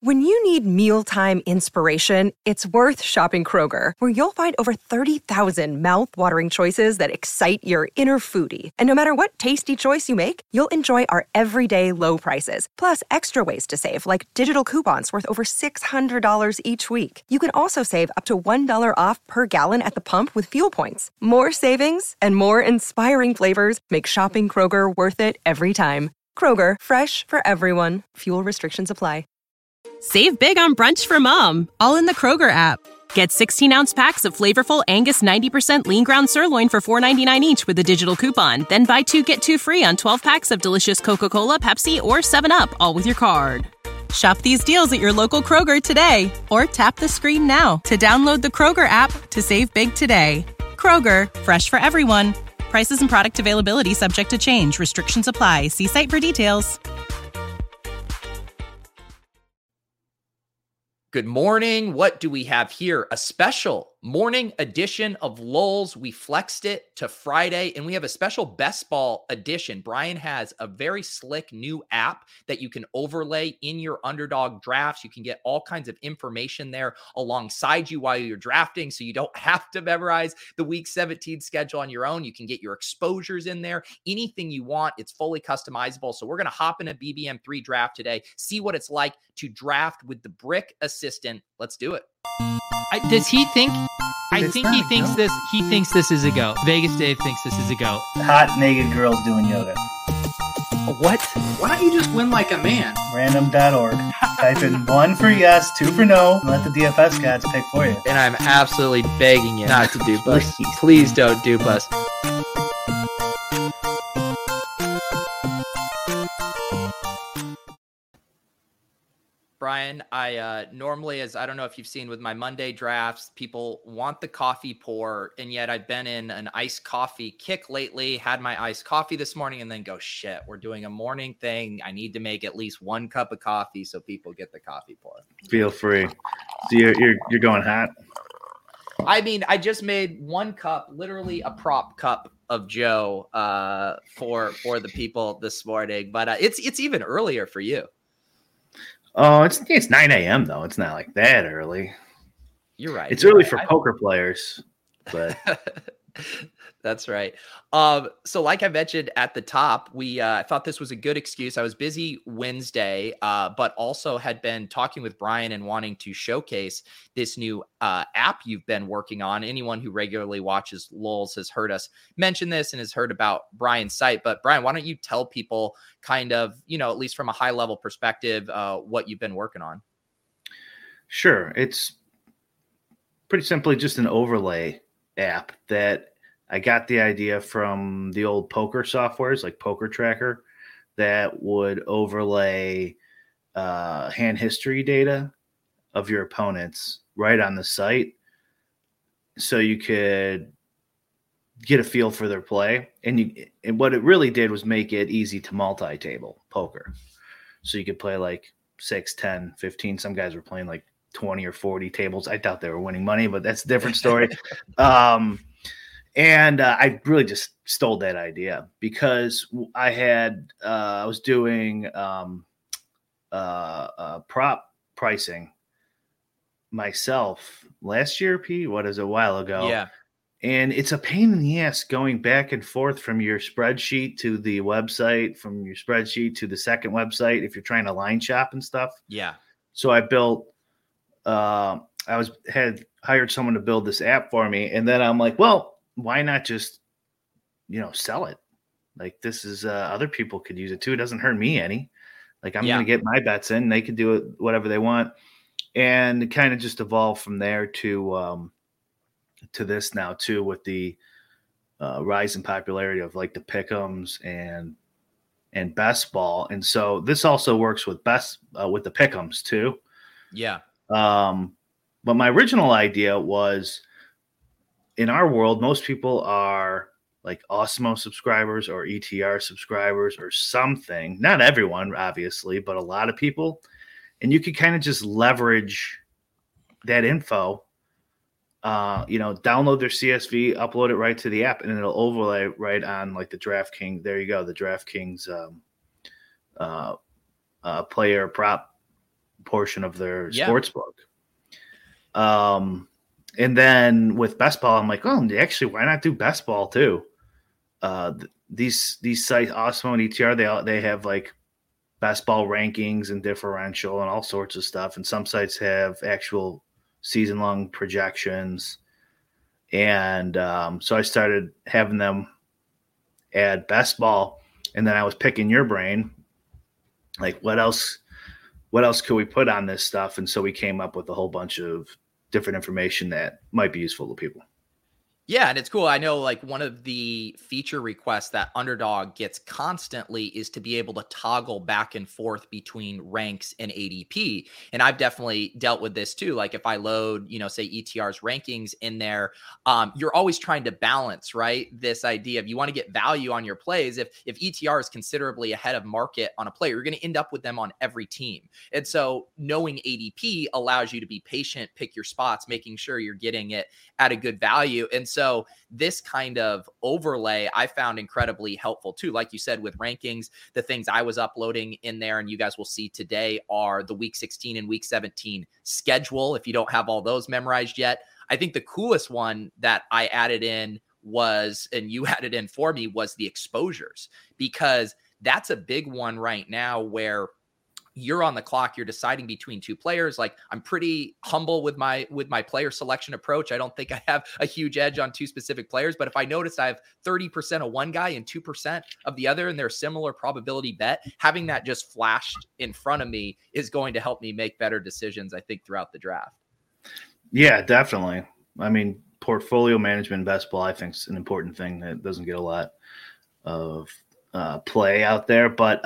When you need mealtime inspiration, it's worth shopping Kroger, where you'll find over 30,000 mouth-watering choices that excite your inner foodie. And no matter what tasty choice you make, you'll enjoy our everyday low prices, plus extra ways to save, like digital coupons worth over $600 each week. You can also save up to $1 off per gallon at the pump with fuel points. More savings and more inspiring flavors make shopping Kroger worth it every time. Kroger, fresh for everyone. Fuel restrictions apply. Save big on brunch for mom, all in the Kroger app. Get 16-ounce packs of flavorful Angus 90% lean ground sirloin for $4.99 each with a digital coupon. Then buy 2, get 2 free on 12 packs of delicious Coca-Cola, Pepsi, or 7-Up, all with your card. Shop these deals at your local Kroger today, or tap the screen now to download the Kroger app to save big today. Kroger, fresh for everyone. Prices and product availability subject to change. Restrictions apply. See site for details. Good morning. What do we have here? A special morning edition of Lulz. We flexed it to Friday, and we have a special best ball edition. Brian has a very slick new app that you can overlay in your underdog drafts. You can get all kinds of information there alongside you while you're drafting, so you don't have to memorize the week 17 schedule on your own. You can get your exposures in there, anything you want. It's fully customizable. So we're going to hop in a BBM3 draft today, see what it's like to draft with the Brick Assistant. Let's do it. Does he think? I think he thinks this. He thinks this is a go. Vegas Dave thinks this is a go. Hot naked girls doing yoga. What? Why don't you just win like a man? Random.org. Type in 1 for yes, 2 for no, and let the DFS gods pick for you. And I'm absolutely begging you not to dupe us. Please don't dupe us. Brian, I normally, as I don't know if you've seen with my Monday drafts, people want the coffee pour, and yet I've been in an iced coffee kick lately, had my iced coffee this morning, and then go, shit, we're doing a morning thing. I need to make at least 1 cup of coffee so people get the coffee pour. Feel free. So you're going hot? I mean, I just made 1 cup, literally a prop cup of Joe for the people this morning, but it's even earlier for you. Oh, it's 9 a.m. though. It's not like that early. You're right. It's early for poker players, but that's right. So like I mentioned at the top, I thought this was a good excuse. I was busy Wednesday, but also had been talking with Brian and wanting to showcase this new app you've been working on. Anyone who regularly watches Lulz has heard us mention this and has heard about Brian's site. But Brian, why don't you tell people kind of, at least from a high level perspective, what you've been working on? Sure. It's pretty simply just an overlay app that I got the idea from the old poker softwares like Poker Tracker that would overlay hand history data of your opponents right on the site. So you could get a feel for their play. And what it really did was make it easy to multi-table poker. So you could play like 6, 10, 15. Some guys were playing like 20 or 40 tables. I doubt they were winning money, but that's a different story. And I really just stole that idea because I was doing prop pricing myself last year, Pete. What is it, a while ago? Yeah. And it's a pain in the ass going back and forth from your spreadsheet to the website, from your spreadsheet to the second website if you're trying to line shop and stuff. Yeah. So I built had hired someone to build this app for me, and then I'm like, well, why not just sell it? Like, this is other people could use it too. It doesn't hurt me any. Like, I'm going to get my bets in. They could do it whatever they want, and it kind of just evolved from there to this now too, with the rise in popularity of like the pick'ems and best ball. And so this also works with with the pick'ems too. Yeah. But my original idea was, in our world, most people are like Osmo subscribers or ETR subscribers or something. Not everyone, obviously, but a lot of people. And you could kind of just leverage that info, download their CSV, upload it right to the app, and it'll overlay right on like the DraftKings. There you go, the DraftKings player prop portion of their sports book. And then with best ball, I'm like, oh, actually, why not do best ball too? These sites, Awesemo and ETR, they have like best ball rankings and differential and all sorts of stuff. And some sites have actual season long projections. And so I started having them add best ball, and then I was picking your brain, like what else could we put on this stuff? And so we came up with a whole bunch of different information that might be useful to people. Yeah, and it's cool. I know like one of the feature requests that Underdog gets constantly is to be able to toggle back and forth between ranks and ADP. And I've definitely dealt with this too. Like if I load, say ETR's rankings in there, you're always trying to balance, right? This idea of you want to get value on your plays. If ETR is considerably ahead of market on a player, you're going to end up with them on every team. And so knowing ADP allows you to be patient, pick your spots, making sure you're getting it at a good value. And so this kind of overlay I found incredibly helpful too. Like you said, with rankings, the things I was uploading in there, and you guys will see today, are the week 16 and week 17 schedule. If you don't have all those memorized yet, I think the coolest one that I added in was, and you added in for me, was the exposures, because that's a big one right now where you're on the clock, you're deciding between two players. Like I'm pretty humble with my player selection approach. I don't think I have a huge edge on two specific players, but if I notice I have 30% of one guy and 2% of the other, and they're similar probability bet, having that just flashed in front of me is going to help me make better decisions, I think, throughout the draft. Yeah, definitely. I mean, portfolio management in best ball, I think, is an important thing that doesn't get a lot of play out there, but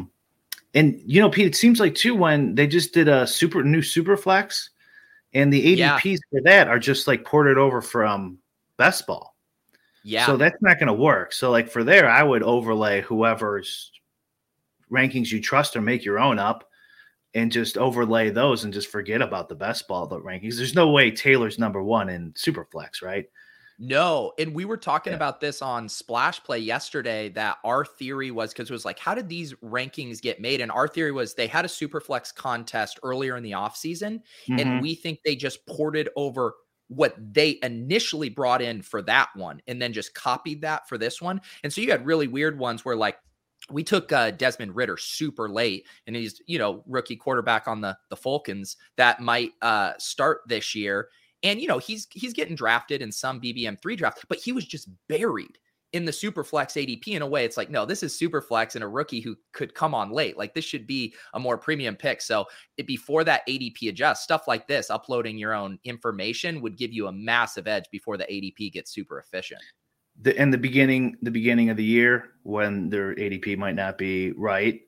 and Pete, it seems like too when they just did a new super flex, and the ADPs for that are just like ported over from best ball. Yeah. So that's not going to work. So like for there, I would overlay whoever's rankings you trust or make your own up, and just overlay those and just forget about the best ball rankings. There's no way Taylor's number one in super flex, right? No. And we were talking about this on Splash Play yesterday, that our theory was, because it was like, how did these rankings get made? And our theory was they had a Superflex contest earlier in the offseason, and we think they just ported over what they initially brought in for that one and then just copied that for this one. And so you had really weird ones where like we took Desmond Ridder super late, and he's, rookie quarterback on the Falcons that might start this year. And, he's getting drafted in some BBM3 draft, but he was just buried in the Superflex ADP in a way. It's like, no, this is Superflex and a rookie who could come on late. Like this should be a more premium pick. So before that ADP adjusts, stuff like this, uploading your own information would give you a massive edge before the ADP gets super efficient. In the beginning of the year, when their ADP might not be right.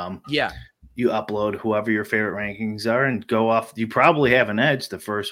You upload whoever your favorite rankings are and go off. You probably have an edge the first,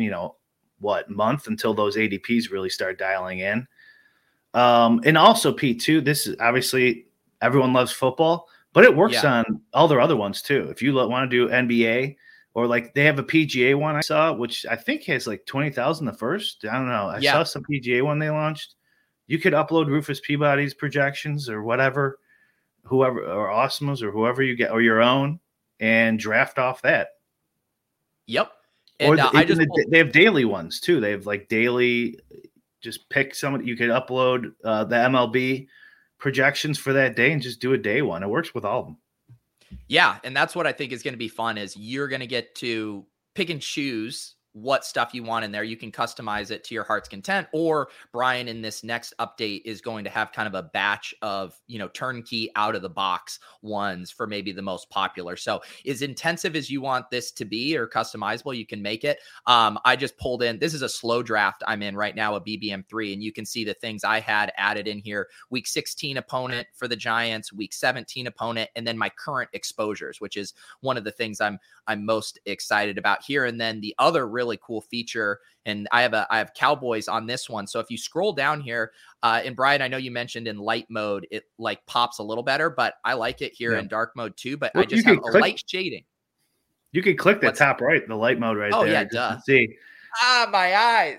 month until those ADPs really start dialing in. And also, Pete, too, this is obviously everyone loves football, but it works on all their other ones too. If you want to do NBA, or like they have a PGA one I saw, which I think has like 20,000 the first. I don't know. I saw some PGA one they launched. You could upload Rufus Peabody's projections or whatever, whoever, or Awesemo's, or whoever you get, or your own, and draft off that. Yep. And they have daily ones too. They have like daily, just pick someone. You can upload the MLB projections for that day and just do a day one. It works with all of them. Yeah. And that's what I think is going to be fun, is you're going to get to pick and choose what stuff you want in there. You can customize it to your heart's content, or Brian in this next update is going to have kind of a batch of, turnkey out of the box ones for maybe the most popular. So as intensive as you want this to be or customizable, you can make it. I just pulled in, this is a slow draft I'm in right now, a BBM3, and you can see the things I had added in here: week 16 opponent for the Giants, week 17 opponent, and then my current exposures, which is one of the things I'm most excited about here. And then the other really cool feature, and I have Cowboys on this one. So if you scroll down here, and Brian, I know you mentioned in light mode it like pops a little better, but I like it here in dark mode too. But I just have a light shading. You can click the top right, the light mode right there. Oh yeah, duh. See. My eyes.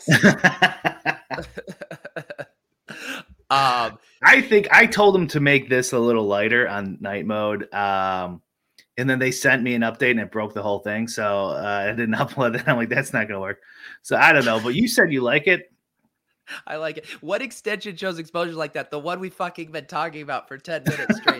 I think I told him to make this a little lighter on night mode. And then they sent me an update and it broke the whole thing. So I didn't upload it. I'm like, that's not going to work. So I don't know. But you said you like it. I like it. What extension shows exposure like that? The one we fucking been talking about for 10 minutes straight.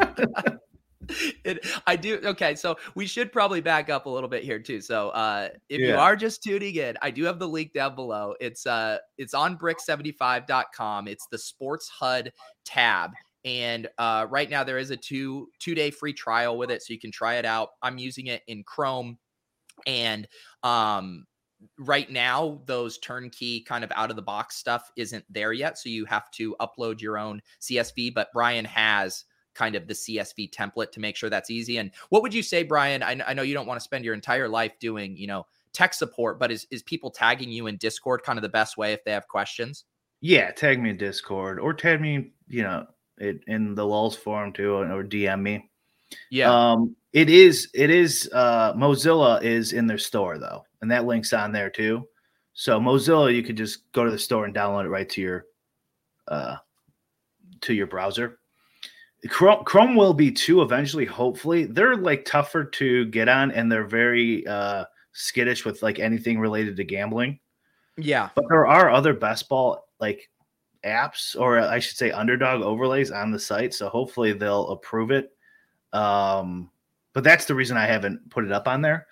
I do. Okay. So we should probably back up a little bit here too. So if you are just tuning in, I do have the link down below. It's on brick75.com. It's the Sports HUD tab. And right now there is a two-day free trial with it. So you can try it out. I'm using it in Chrome. And right now, those turnkey kind of out of the box stuff isn't there yet. So you have to upload your own CSV, but Brian has kind of the CSV template to make sure that's easy. And what would you say, Brian? I know you don't want to spend your entire life doing, tech support, but is people tagging you in Discord kind of the best way if they have questions? Yeah. Tag me in Discord or tag me, in the Lulz forum too, or DM me. Yeah. It is Mozilla is in their store though. And that link's on there too. So Mozilla, you could just go to the store and download it right to your browser. Chrome will be too eventually, hopefully. They're like tougher to get on and they're very skittish with like anything related to gambling. Yeah. But there are other best ball like apps, or I should say underdog overlays on the site. So hopefully they'll approve it. But that's the reason I haven't put it up on there.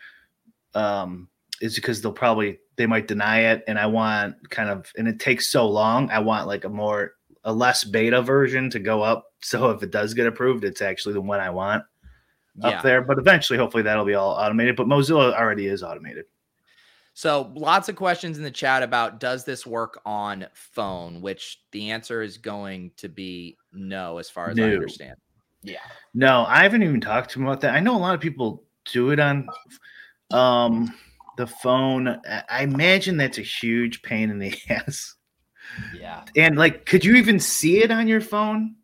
Is because they might deny it. And I want and it takes so long. I want like a less beta version to go up. So if it does get approved, it's actually the one I want up there. But eventually, hopefully that'll be all automated. But Mozilla already is automated. So lots of questions in the chat about, does this work on phone? Which the answer is going to be no, as far as I understand. Yeah. No, I haven't even talked to him about that. I know a lot of people do it on the phone. I imagine that's a huge pain in the ass. Yeah. And like, could you even see it on your phone?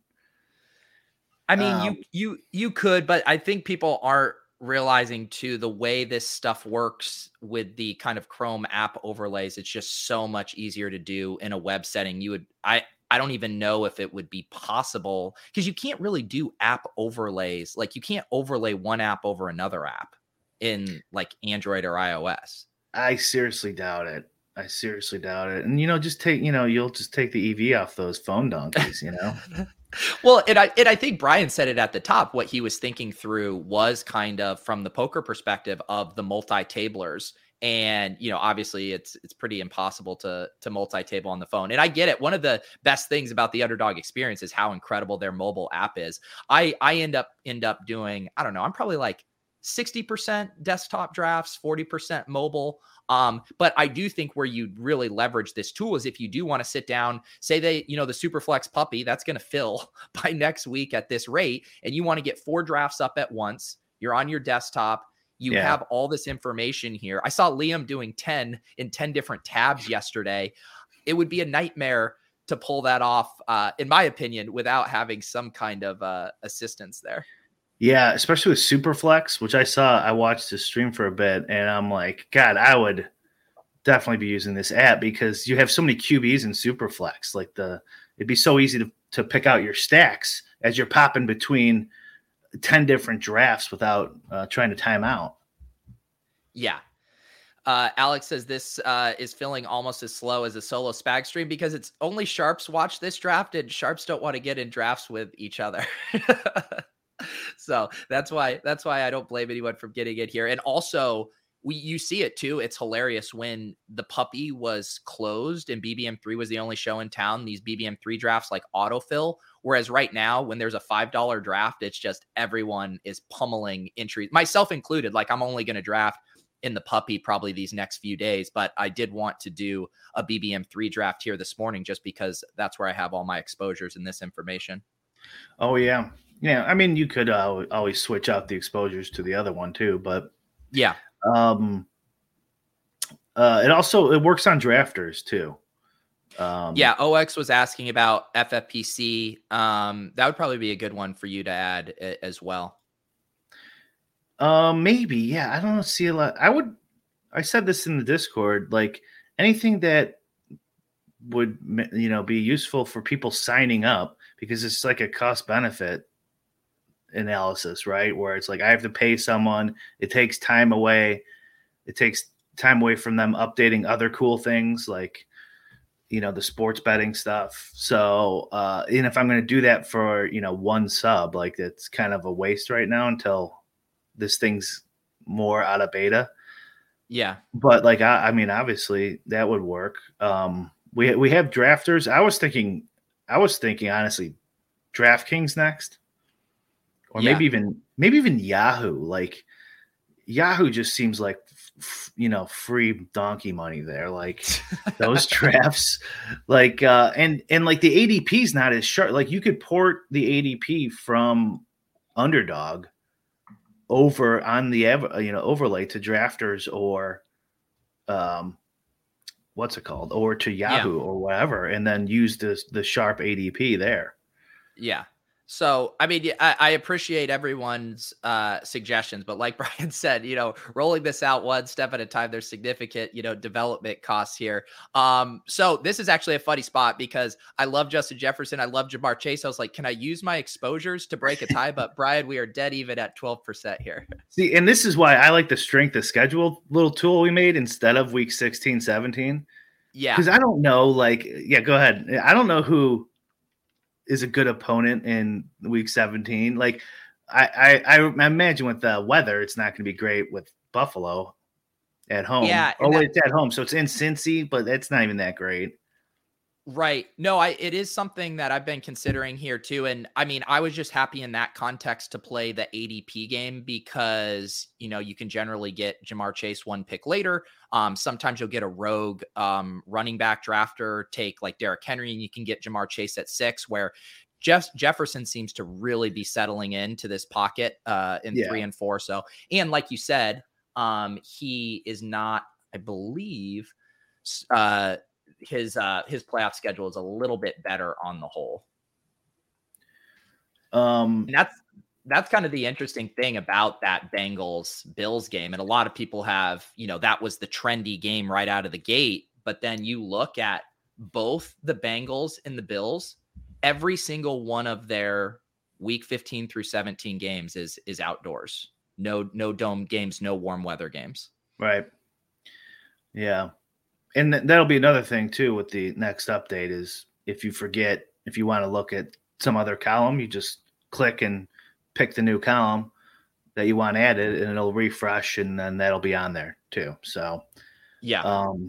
I mean, you could, but I think people aren't realizing too the way this stuff works with the kind of Chrome app overlays. It's just so much easier to do in a web setting. I don't even know if it would be possible because you can't really do app overlays. Like you can't overlay one app over another app in like Android or iOS. I seriously doubt it. And you'll just take the EV off those phone donkeys, Well, and I think Brian said it at the top. What he was thinking through was kind of from the poker perspective of the multi-tablers. And, obviously it's pretty impossible to multi-table on the phone. And I get it. One of the best things about the Underdog experience is how incredible their mobile app is. I end up doing, I don't know, I'm probably like 60% desktop drafts, 40% mobile. But I do think where you really leverage this tool is if you do want to sit down, say the Superflex puppy, that's going to fill by next week at this rate. And you want to get 4 drafts up at once. You're on your desktop. You have all this information here. I saw Liam doing 10 in 10 different tabs yesterday. It would be a nightmare to pull that off, in my opinion, without having some kind of assistance there. Yeah, especially with Superflex, which I watched his stream for a bit, and I'm like, God, I would definitely be using this app because you have so many QBs in Superflex. Like it'd be so easy to pick out your stacks as you're popping between 10 different drafts without trying to time out. Yeah. Alex says this is feeling almost as slow as a solo Spag stream because it's only Sharps watch this draft and Sharps don't want to get in drafts with each other. So that's why I don't blame anyone from getting it here. And also you see it too. It's hilarious when the puppy was closed and BBM3 was the only show in town. These BBM3 drafts like autofill. Whereas right now when there's a $5 draft, it's just everyone is pummeling entries, myself included. Like I'm only going to draft in the puppy probably these next few days, but I did want to do a BBM3 draft here this morning just because that's where I have all my exposures and this information. Oh yeah. Yeah, I mean, you could always switch out the exposures to the other one too, but yeah, it works on drafters too. Yeah, OX was asking about FFPC. That would probably be a good one for you to add as well. Maybe, yeah. I don't see a lot. I said this in the Discord, like anything that would be useful for people signing up because it's like a cost benefit. analysis, right? Where it's like I have to pay someone, it takes time away. It takes time away from them updating other cool things like, the sports betting stuff. So, and if I'm going to do that for, one sub, like it's kind of a waste right now until this thing's more out of beta. Yeah. But like, I mean, obviously that would work. We have drafters. I was thinking honestly, DraftKings next, or maybe even Yahoo. Like Yahoo just seems like, free donkey money there. Like those drafts, like, and like the ADP is not as sharp. Like you could port the ADP from Underdog over on the, overlay to drafters or, what's it called? Or to Yahoo or whatever, and then use the sharp ADP there. Yeah. So, I mean, I appreciate everyone's suggestions, but like Brian said, rolling this out one step at a time, there's significant, development costs here. So this is actually a funny spot because I love Justin Jefferson. I love Ja'Marr Chase. I was like, can I use my exposures to break a tie? But Brian, we are dead even at 12% here. See, and this is why I like the strength of schedule little tool we made instead of week 16, 17. Yeah. Because I don't know, go ahead. I don't know who is a good opponent in week 17. Like I imagine with the weather, it's not going to be great with Buffalo at home. Yeah. It's at home. So it's in Cincy, but it's not even that great. Right. No, it is something that I've been considering here too. And I mean, I was just happy in that context to play the ADP game because, you can generally get Ja'Marr Chase one pick later. Sometimes you'll get a rogue running back drafter take like Derrick Henry, and you can get Ja'Marr Chase at 6, where Jefferson seems to really be settling into this pocket in 3 and 4. So, and like you said, he is not, I believe, his playoff schedule is a little bit better on the whole. And that's kind of the interesting thing about that Bengals Bills game. And a lot of people have, that was the trendy game right out of the gate. But then you look at both the Bengals and the Bills, every single one of their week 15 through 17 games is outdoors. No dome games, no warm weather games. Right. Yeah. And that'll be another thing too with the next update is if you want to look at some other column, you just click and pick the new column that you want added and it'll refresh and then that'll be on there too. So, yeah.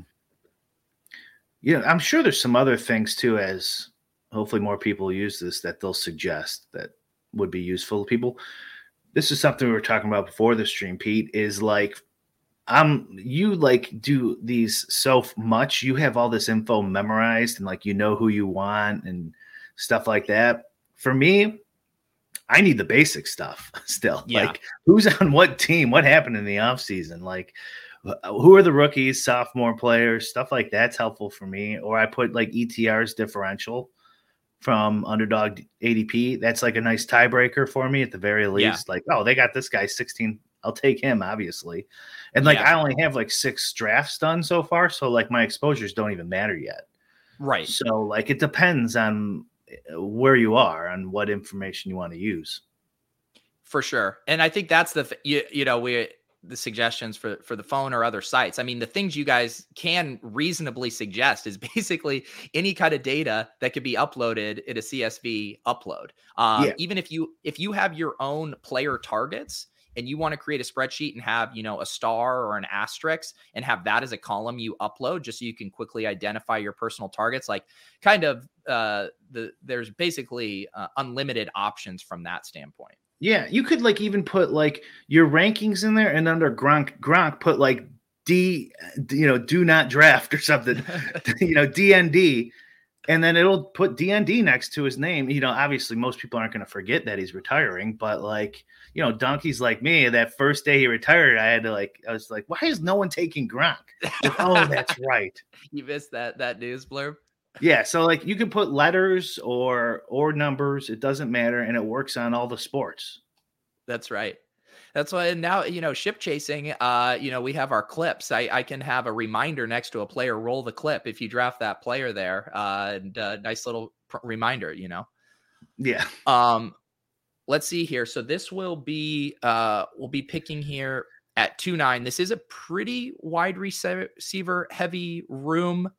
I'm sure there's some other things too, as hopefully more people use this that they'll suggest that would be useful to people. This is something we were talking about before the stream, Pete, is like, you do these so much. You have all this info memorized and who you want and stuff like that. For me, I need the basic stuff still. Yeah. Like who's on what team, what happened in the offseason, like who are the rookies, sophomore players, stuff like that's helpful for me. Or I put ETR's differential from Underdog ADP. That's a nice tiebreaker for me at the very least. Yeah. They got this guy 16. I'll take him, obviously. And I only have 6 drafts done so far. So my exposures don't even matter yet. Right. So it depends on where you are and what information you want to use. For sure. And I think that's the suggestions for the phone or other sites. I mean, the things you guys can reasonably suggest is basically any kind of data that could be uploaded in a CSV upload. Even if you have your own player targets and you want to create a spreadsheet and have, a star or an asterisk and have that as a column you upload just so you can quickly identify your personal targets, there's basically unlimited options from that standpoint. Yeah, you could even put your rankings in there and under Gronk put do not draft or something, DND. And then it'll put DND next to his name. Obviously most people aren't going to forget that he's retiring, but donkeys like me, that first day he retired, I was like, why is no one taking Gronk? Oh, that's right. You missed that news blurb. Yeah. So you can put letters or numbers. It doesn't matter. And it works on all the sports. That's right. That's why now, ship chasing, we have our clips. I can have a reminder next to a player, roll the clip if you draft that player there. And nice little reminder, Yeah. let's see here. So this will be we'll be picking here at 2-9. This is a pretty wide receiver heavy room.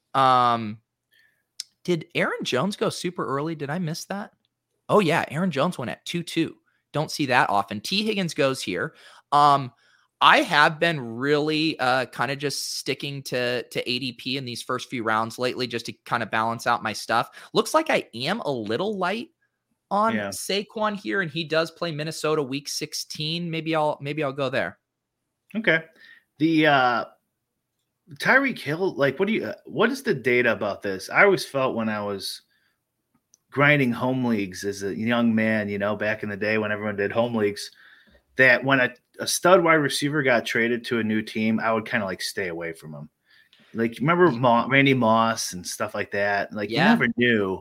Did Aaron Jones go super early? Did I miss that? Oh yeah, Aaron Jones went at 2-2. Don't see that often. T. Higgins goes here. I have been really kind of just sticking to ADP in these first few rounds lately just to kind of balance out my stuff. Looks like I am a little light on Saquon here, and he does play Minnesota week 16. Maybe I'll go there. Okay. The Tyreek Hill, like, what is the data about this? I always felt when I was grinding home leagues as a young man, back in the day when everyone did home leagues, that when a stud wide receiver got traded to a new team, I would kind of like stay away from him. Like, remember Randy Moss and stuff like that? Like, you never knew.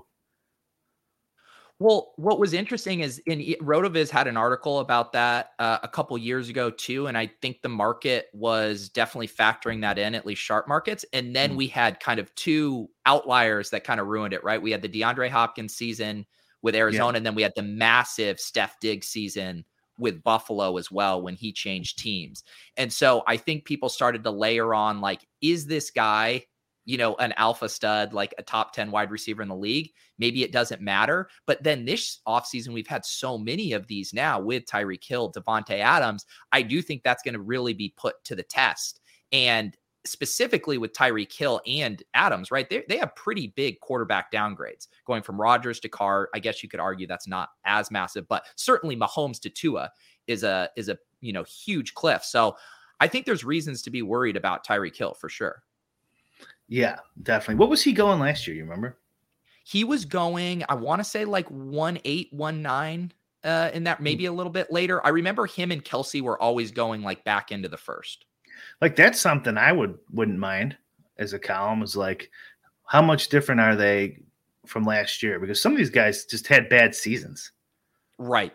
Well, what was interesting is RotoViz had an article about that a couple years ago too. And I think the market was definitely factoring that in, at least sharp markets. And then we had kind of two outliers that kind of ruined it, right? We had the DeAndre Hopkins season with Arizona, and then we had the massive Steph Diggs season with Buffalo as well when he changed teams. And so I think people started to layer on, like, is this guy, an alpha stud, like a top 10 wide receiver in the league? Maybe it doesn't matter. But then this offseason, we've had so many of these now with Tyreek Hill, Devontae Adams. I do think that's going to really be put to the test. And specifically with Tyreek Hill and Adams, right? They have pretty big quarterback downgrades going from Rodgers to Carr. I guess you could argue that's not as massive, but certainly Mahomes to Tua is a huge cliff. So I think there's reasons to be worried about Tyreek Hill for sure. Yeah, definitely. What was he going last year? You remember? He was going, I want to say like 1.8, 1.9 in that, maybe a little bit later. I remember him and Kelsey were always going like back into the first. Like, that's something I wouldn't mind as a column, is like, how much different are they from last year? Because some of these guys just had bad seasons. Right.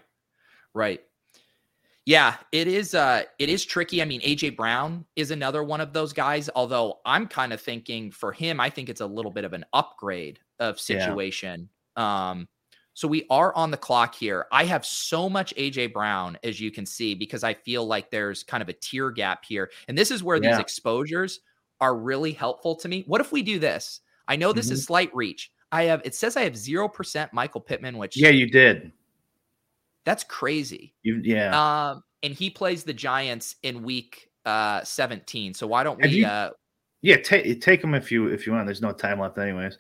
Yeah, it is tricky. I mean, AJ Brown is another one of those guys, although I'm kind of thinking for him, I think it's a little bit of an upgrade of situation. Yeah. So we are on the clock here. I have so much AJ Brown, as you can see, because I feel like there's kind of a tier gap here. And this is where these exposures are really helpful to me. What if we do this? I know this is slight reach. It says I have 0% Michael Pittman, which you did. That's crazy. And he plays the Giants in week 17. So why don't we take him if you want. There's no time left anyways.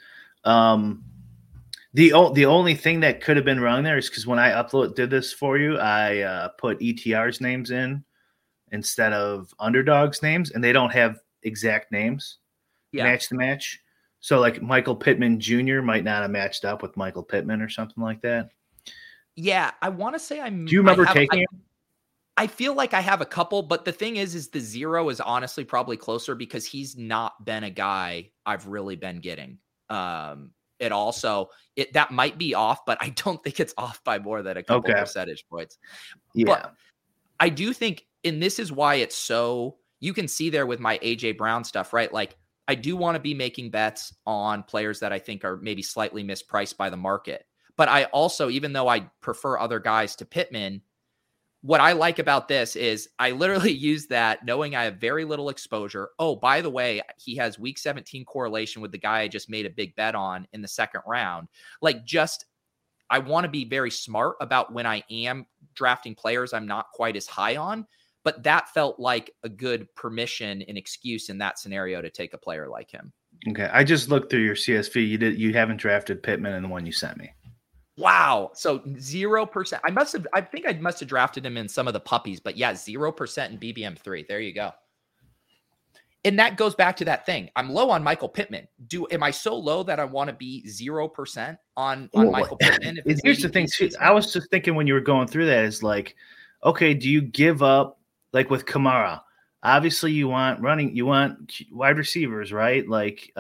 The only thing that could have been wrong there is because when I did this for you, I put ETR's names in instead of underdogs' names, and they don't have exact names match to match. So like Michael Pittman Jr. might not have matched up with Michael Pittman or something like that. Yeah, I want to say Do you remember taking him? I feel like I have a couple, but the thing is the 0 is honestly probably closer because he's not been a guy I've really been getting at all. So that might be off, but I don't think it's off by more than a couple percentage points. Yeah. But I do think, and this is why it's so, you can see there with my AJ Brown stuff, right? Like, I do want to be making bets on players that I think are maybe slightly mispriced by the market. But I also, even though I prefer other guys to Pittman, what I like about this is I literally use that knowing I have very little exposure. Oh, by the way, he has week 17 correlation with the guy I just made a big bet on in the second round. Like, just, I want to be very smart about when I am drafting players I'm not quite as high on, but that felt like a good permission and excuse in that scenario to take a player like him. Okay. I just looked through your CSV. You haven't drafted Pittman in the one you sent me. Wow. So 0%. I think I must have drafted him in some of the puppies, but yeah, 0% in BBM3. There you go. And that goes back to that thing. I'm low on Michael Pittman. Am I so low that I want to be 0% on Michael Pittman? Here's the thing too. I was just thinking when you were going through that is like, okay, do you give up, like with Kamara? Obviously you want wide receivers, right? Like,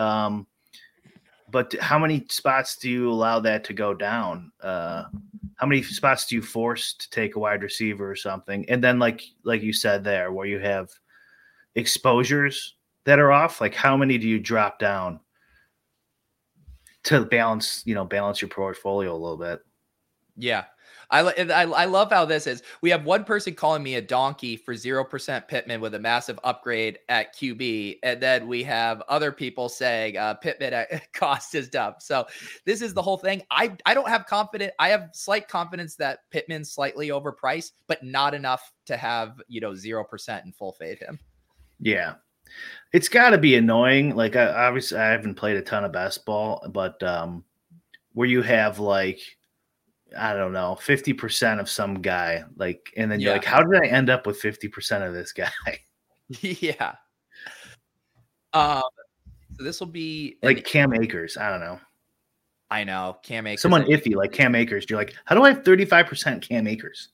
but how many spots do you allow that to go down? How many spots do you force to take a wide receiver or something? And then like you said there, where you have exposures that are off, like how many do you drop down to balance your portfolio a little bit? Yeah. I love how this is. We have one person calling me a donkey for 0% Pittman with a massive upgrade at QB. And then we have other people saying Pittman at cost is dumb. So this is the whole thing. I don't have confidence. I have slight confidence that Pittman's slightly overpriced, but not enough to have, 0% and full fade him. Yeah. It's got to be annoying. Like, obviously, I haven't played a ton of best ball, but where you have, like, I don't know, 50% of some guy, like, and then you're like, how did I end up with 50% of this guy? Yeah. So this will be like Cam Akers. I don't know. I know Cam Akers. Someone iffy like Cam Akers. You're like, how do I have 35% Cam Akers?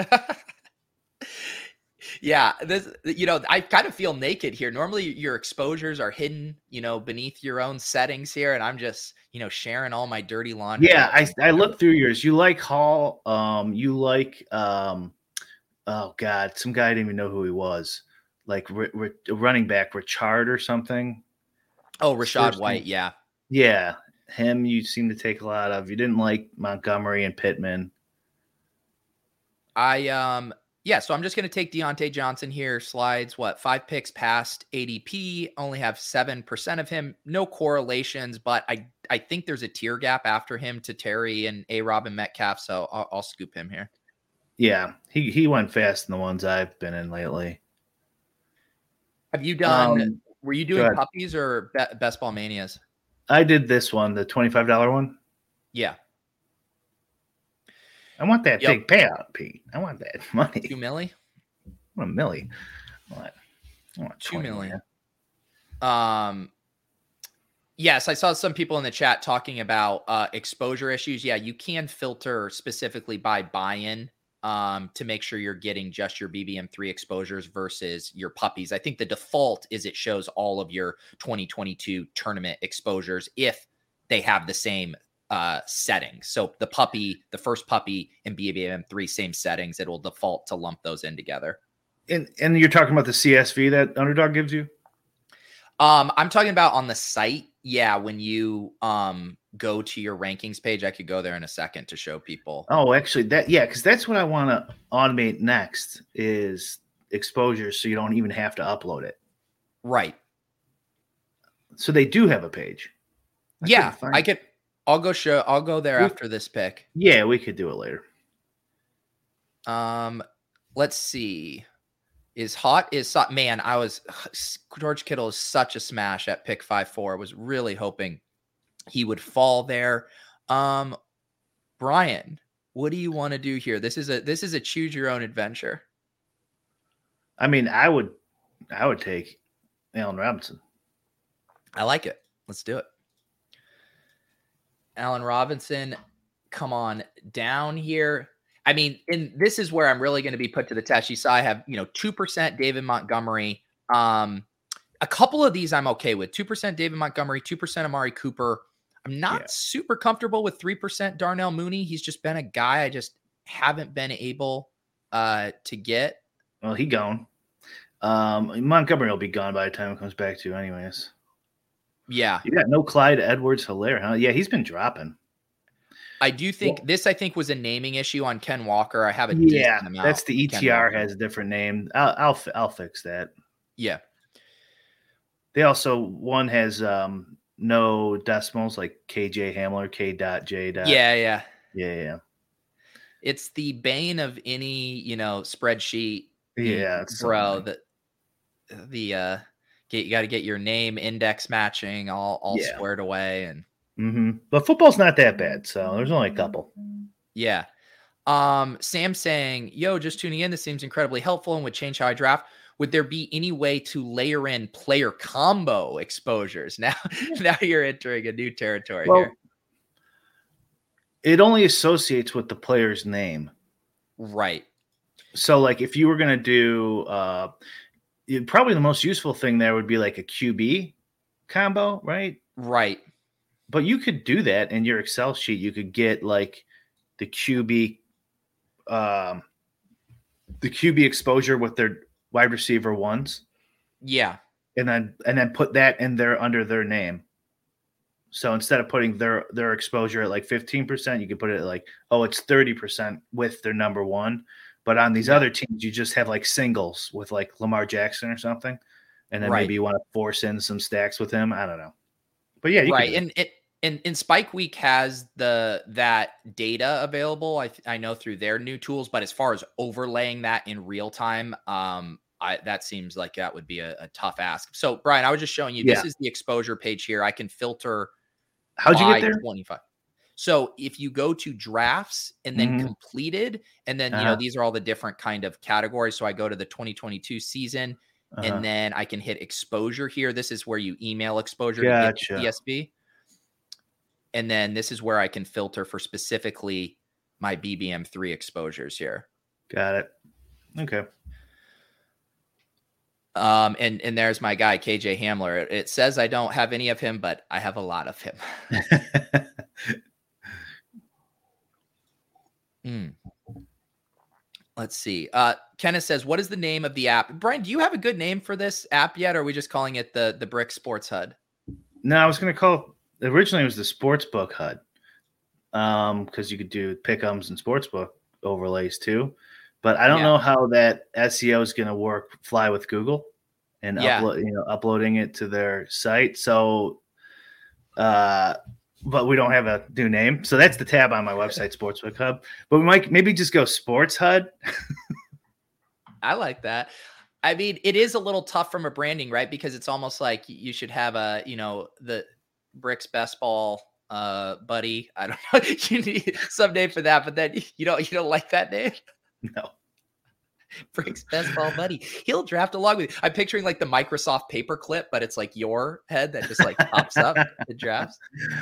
Yeah, this, I kind of feel naked here. Normally your exposures are hidden, beneath your own settings here. And I'm just, sharing all my dirty laundry. Yeah. I looked through yours. You like Hall. You like, oh God, some guy I didn't even know who he was. Like running back, Richard or something. Oh, Rashad White. Yeah. Yeah. Him, you seem to take a lot of. You didn't like Montgomery and Pittman. Yeah, so I'm just going to take Deontay Johnson here. Slides, 5 picks past ADP. Only have 7% of him. No correlations, but I think there's a tier gap after him to Terry and A-Rob and Metcalf, so I'll scoop him here. Yeah, he went fast in the ones I've been in lately. Have you done were you doing puppies or best ball manias? I did this one, the $25 one. Yeah. I want that big payout, Pete. I want that money. $2 million? I want $1 million. I want $2 million. Yes, I saw some people in the chat talking about exposure issues. Yeah, you can filter specifically by buy-in to make sure you're getting just your BBM3 exposures versus your puppies. I think the default is it shows all of your 2022 tournament exposures if they have the same settings. So the first puppy and BBM3 same settings, it will default to lump those in together. And you're talking about the CSV that Underdog gives you? I'm talking about on the site. Yeah, when you go to your rankings page, I could go there in a second to show people. Oh, actually, because that's what I want to automate next is exposure, so you don't even have to upload it. Right. So they do have a page. I'll go there after this pick. Yeah, we could do it later. Let's see. Man, George Kittle is such a smash at pick 5-4. I was really hoping he would fall there. Brian, what do you want to do here? This is a choose your own adventure. I mean, I would take Allen Robinson. I like it. Let's do it. Allen Robinson, come on down here. I mean, this is where I'm really going to be put to the test. You saw I have, 2% David Montgomery. A couple of these I'm okay with. 2% David Montgomery, 2% Amari Cooper. I'm not super comfortable with 3% Darnell Mooney. He's just been a guy I just haven't been able to get. Well, he gone. Montgomery will be gone by the time it comes back to you anyways. Yeah. You got no Clyde Edwards-Helaire, huh? Yeah, he's been dropping. I do think this was a naming issue on Ken Walker. I have a decent amount. That's the ETR has a different name. I'll fix that. Yeah. They also one has no decimals like KJ Hamler, K.J. Yeah. It's the bane of any spreadsheet. Yeah, bro. You got to get your name index matching all squared away and. Mm-hmm. But football's not that bad, so there's only a couple. Yeah. Sam saying, yo, just tuning in. This seems incredibly helpful and would change how I draft. Would there be any way to layer in player combo exposures? Now you're entering a new territory here. It only associates with the player's name. Right. So, like, if you were going to do probably the most useful thing there would be like a QB combo, right? Right. But you could do that in your Excel sheet. You could get like the QB exposure with their wide receiver ones. Yeah. And then put that in there under their name. So instead of putting their exposure at like 15%, you could put it at like, oh, it's 30% with their number one. But on these other teams, you just have like singles with like Lamar Jackson or something. And then maybe you want to force in some stacks with him. I don't know. But yeah, you can do it. And Spike Week has that data available. I know through their new tools, but as far as overlaying that in real time, that seems like that would be a tough ask. So Brian, I was just showing you, this is the exposure page here. I can filter. How'd you get there? 25. So if you go to drafts and then completed, and then, these are all the different kind of categories. So I go to the 2022 season and then I can hit exposure here. This is where you email exposure to get ESB. And then this is where I can filter for specifically my BBM3 exposures here. Got it. Okay. And there's my guy, KJ Hamler. It says I don't have any of him, but I have a lot of him. Let's see. Kenneth says, what is the name of the app? Brian, do you have a good name for this app yet? Or are we just calling it the Brick Sports HUD? No, I was going to call, originally it was the Sportsbook HUD. Because you could do pick'ems and sportsbook overlays too. But I don't know how that SEO is going to fly with Google and uploading it to their site. So, but we don't have a new name. So that's the tab on my website, Sportsbook Hub. But we might maybe just go Sports HUD. I like that. I mean, it is a little tough from a branding, right? Because it's almost like you should have the Bricks Best Ball buddy. I don't know. You need some name for that, but then you don't like that name? No. Bricks Best Ball buddy. He'll draft along with you. I'm picturing like the Microsoft paperclip, but it's like your head that just like pops up and drafts.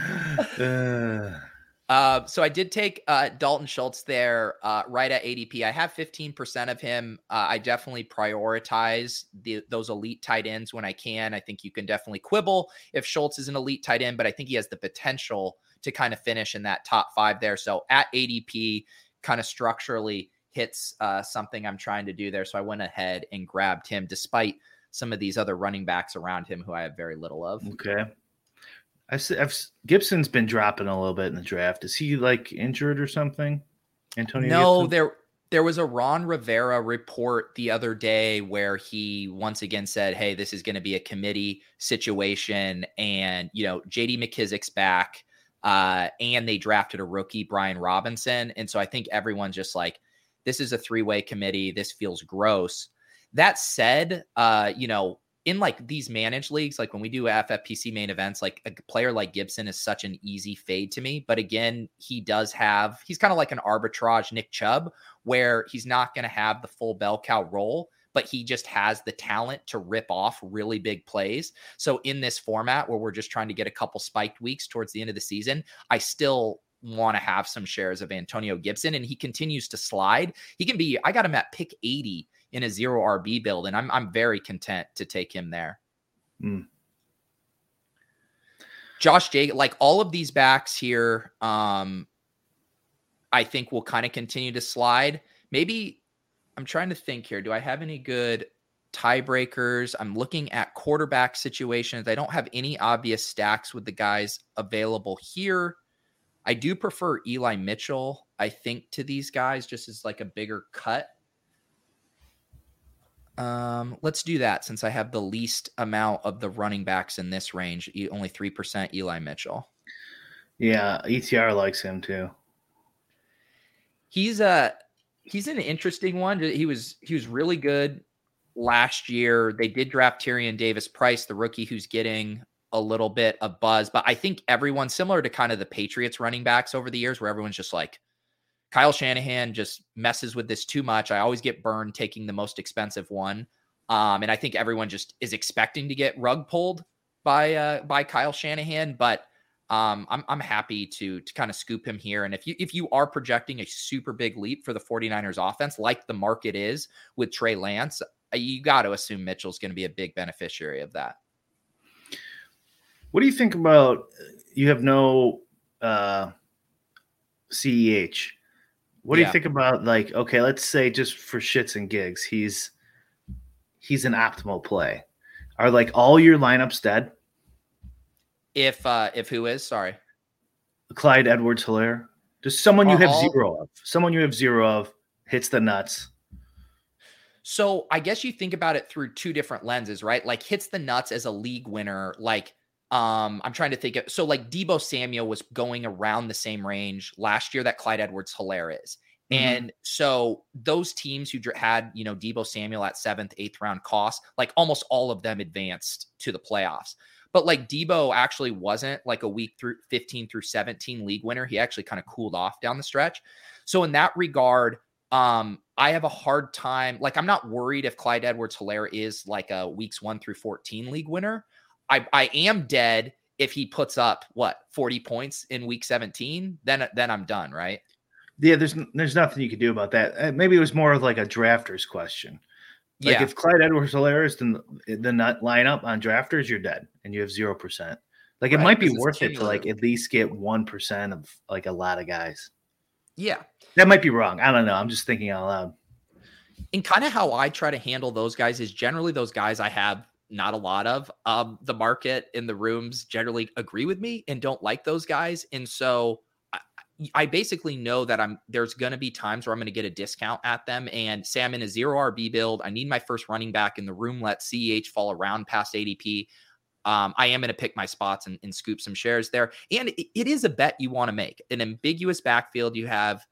So I did take Dalton Schultz there right at ADP. I have 15% of him. I definitely prioritize those elite tight ends when I can. I think you can definitely quibble if Schultz is an elite tight end, but I think he has the potential to kind of finish in that top 5 there. So at ADP, kind of structurally hits something I'm trying to do there. So I went ahead and grabbed him despite some of these other running backs around him who I have very little of. Okay. Gibson's been dropping a little bit in the draft. Is he like injured or something? Antonio? No, Gibson? there was a Ron Rivera report the other day where he once again said, hey, this is going to be a committee situation. And, JD McKissick's back and they drafted a rookie, Brian Robinson. And so I think everyone's just like, this is a 3-way committee. This feels gross. That said, in like these managed leagues, like when we do FFPC main events, like a player like Gibson is such an easy fade to me. But again, he's kind of like an arbitrage Nick Chubb, where he's not going to have the full bell cow role, but he just has the talent to rip off really big plays. So in this format where we're just trying to get a couple spiked weeks towards the end of the season, I still want to have some shares of Antonio Gibson, and he continues to slide. I got him at pick 80 in a 0 RB build, and I'm very content to take him there. Josh Jacobs, like all of these backs here, I think will kind of continue to slide. Maybe I'm trying to think here. Do I have any good tiebreakers? I'm looking at quarterback situations. I don't have any obvious stacks with the guys available here. I do prefer Eli Mitchell, I think, to these guys, just as like a bigger cut. Let's do that since I have the least amount of the running backs in this range. Only 3% Eli Mitchell. Yeah, ETR likes him too. He's an interesting one. He was really good last year. They did draft Tyrion Davis-Price, the rookie who's getting a little bit of buzz, but I think everyone, similar to kind of the Patriots running backs over the years, where everyone's just like, Kyle Shanahan just messes with this too much. I always get burned taking the most expensive one. And I think everyone just is expecting to get rug pulled by Kyle Shanahan, but I'm happy to kind of scoop him here. And if you are projecting a super big leap for the 49ers offense, like the market is with Trey Lance, you got to assume Mitchell's going to be a big beneficiary of that. What do you think about, you have no CEH. What do you think about, like, okay, let's say just for shits and gigs, he's an optimal play. Are like all your lineups dead? If who is, sorry. Clyde Edwards-Helaire. Just someone you have zero of. Someone you have zero of hits the nuts. So I guess you think about it through two different lenses, right? Like hits the nuts as a league winner. Like I'm trying to think of, so like Deebo Samuel was going around the same range last year that Clyde Edwards-Helaire is. And so those teams who had, Deebo Samuel at 7th, 8th round cost, like almost all of them advanced to the playoffs. But like Deebo actually wasn't like a week through 15 through 17 league winner. He actually kind of cooled off down the stretch. So in that regard, I have a hard time. Like, I'm not worried if Clyde Edwards-Helaire is like a weeks 1 through 14 league winner. I am dead if he puts up 40 points in week 17, then I'm done. Right. Yeah. There's nothing you can do about that. Maybe it was more of like a drafters question. Like if Clyde Edwards-Helaire is the nut lineup on drafters, you're dead and you have 0%. Like it might be worth it to like at least get 1% of like a lot of guys. Yeah. That might be wrong. I don't know. I'm just thinking out loud. And kind of how I try to handle those guys is generally those guys I have not a lot of. The market in the rooms generally agree with me and don't like those guys. And so I basically know that there's going to be times where I'm going to get a discount at them and say I'm in a 0 RB build. I need my first running back in the room. Let CEH fall around past ADP. I am going to pick my spots and scoop some shares there. And it is a bet you want to make. An ambiguous backfield. You have,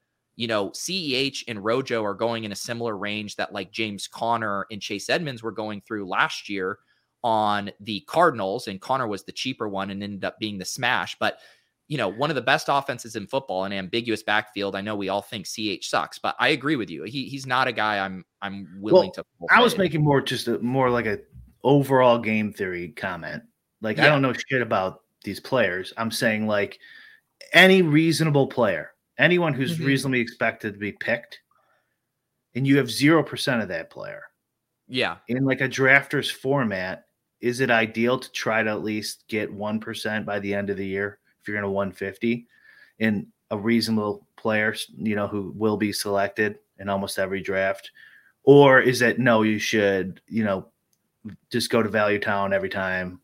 CEH and Rojo are going in a similar range that like James Conner and Chase Edmonds were going through last year on the Cardinals. And Conner was the cheaper one and ended up being the smash. But one of the best offenses in football, an ambiguous backfield. I know we all think CH sucks, but I agree with you. He's not a guy I'm willing to. I was making more like a overall game theory comment. Like I don't know shit about these players. I'm saying like any reasonable player, anyone who's reasonably expected to be picked, and you have 0% of that player. Yeah. In like a drafters format, is it ideal to try to at least get 1% by the end of the year? If you're in a 150 in a reasonable player, who will be selected in almost every draft, or is it, no, you should, just go to Value Town every time.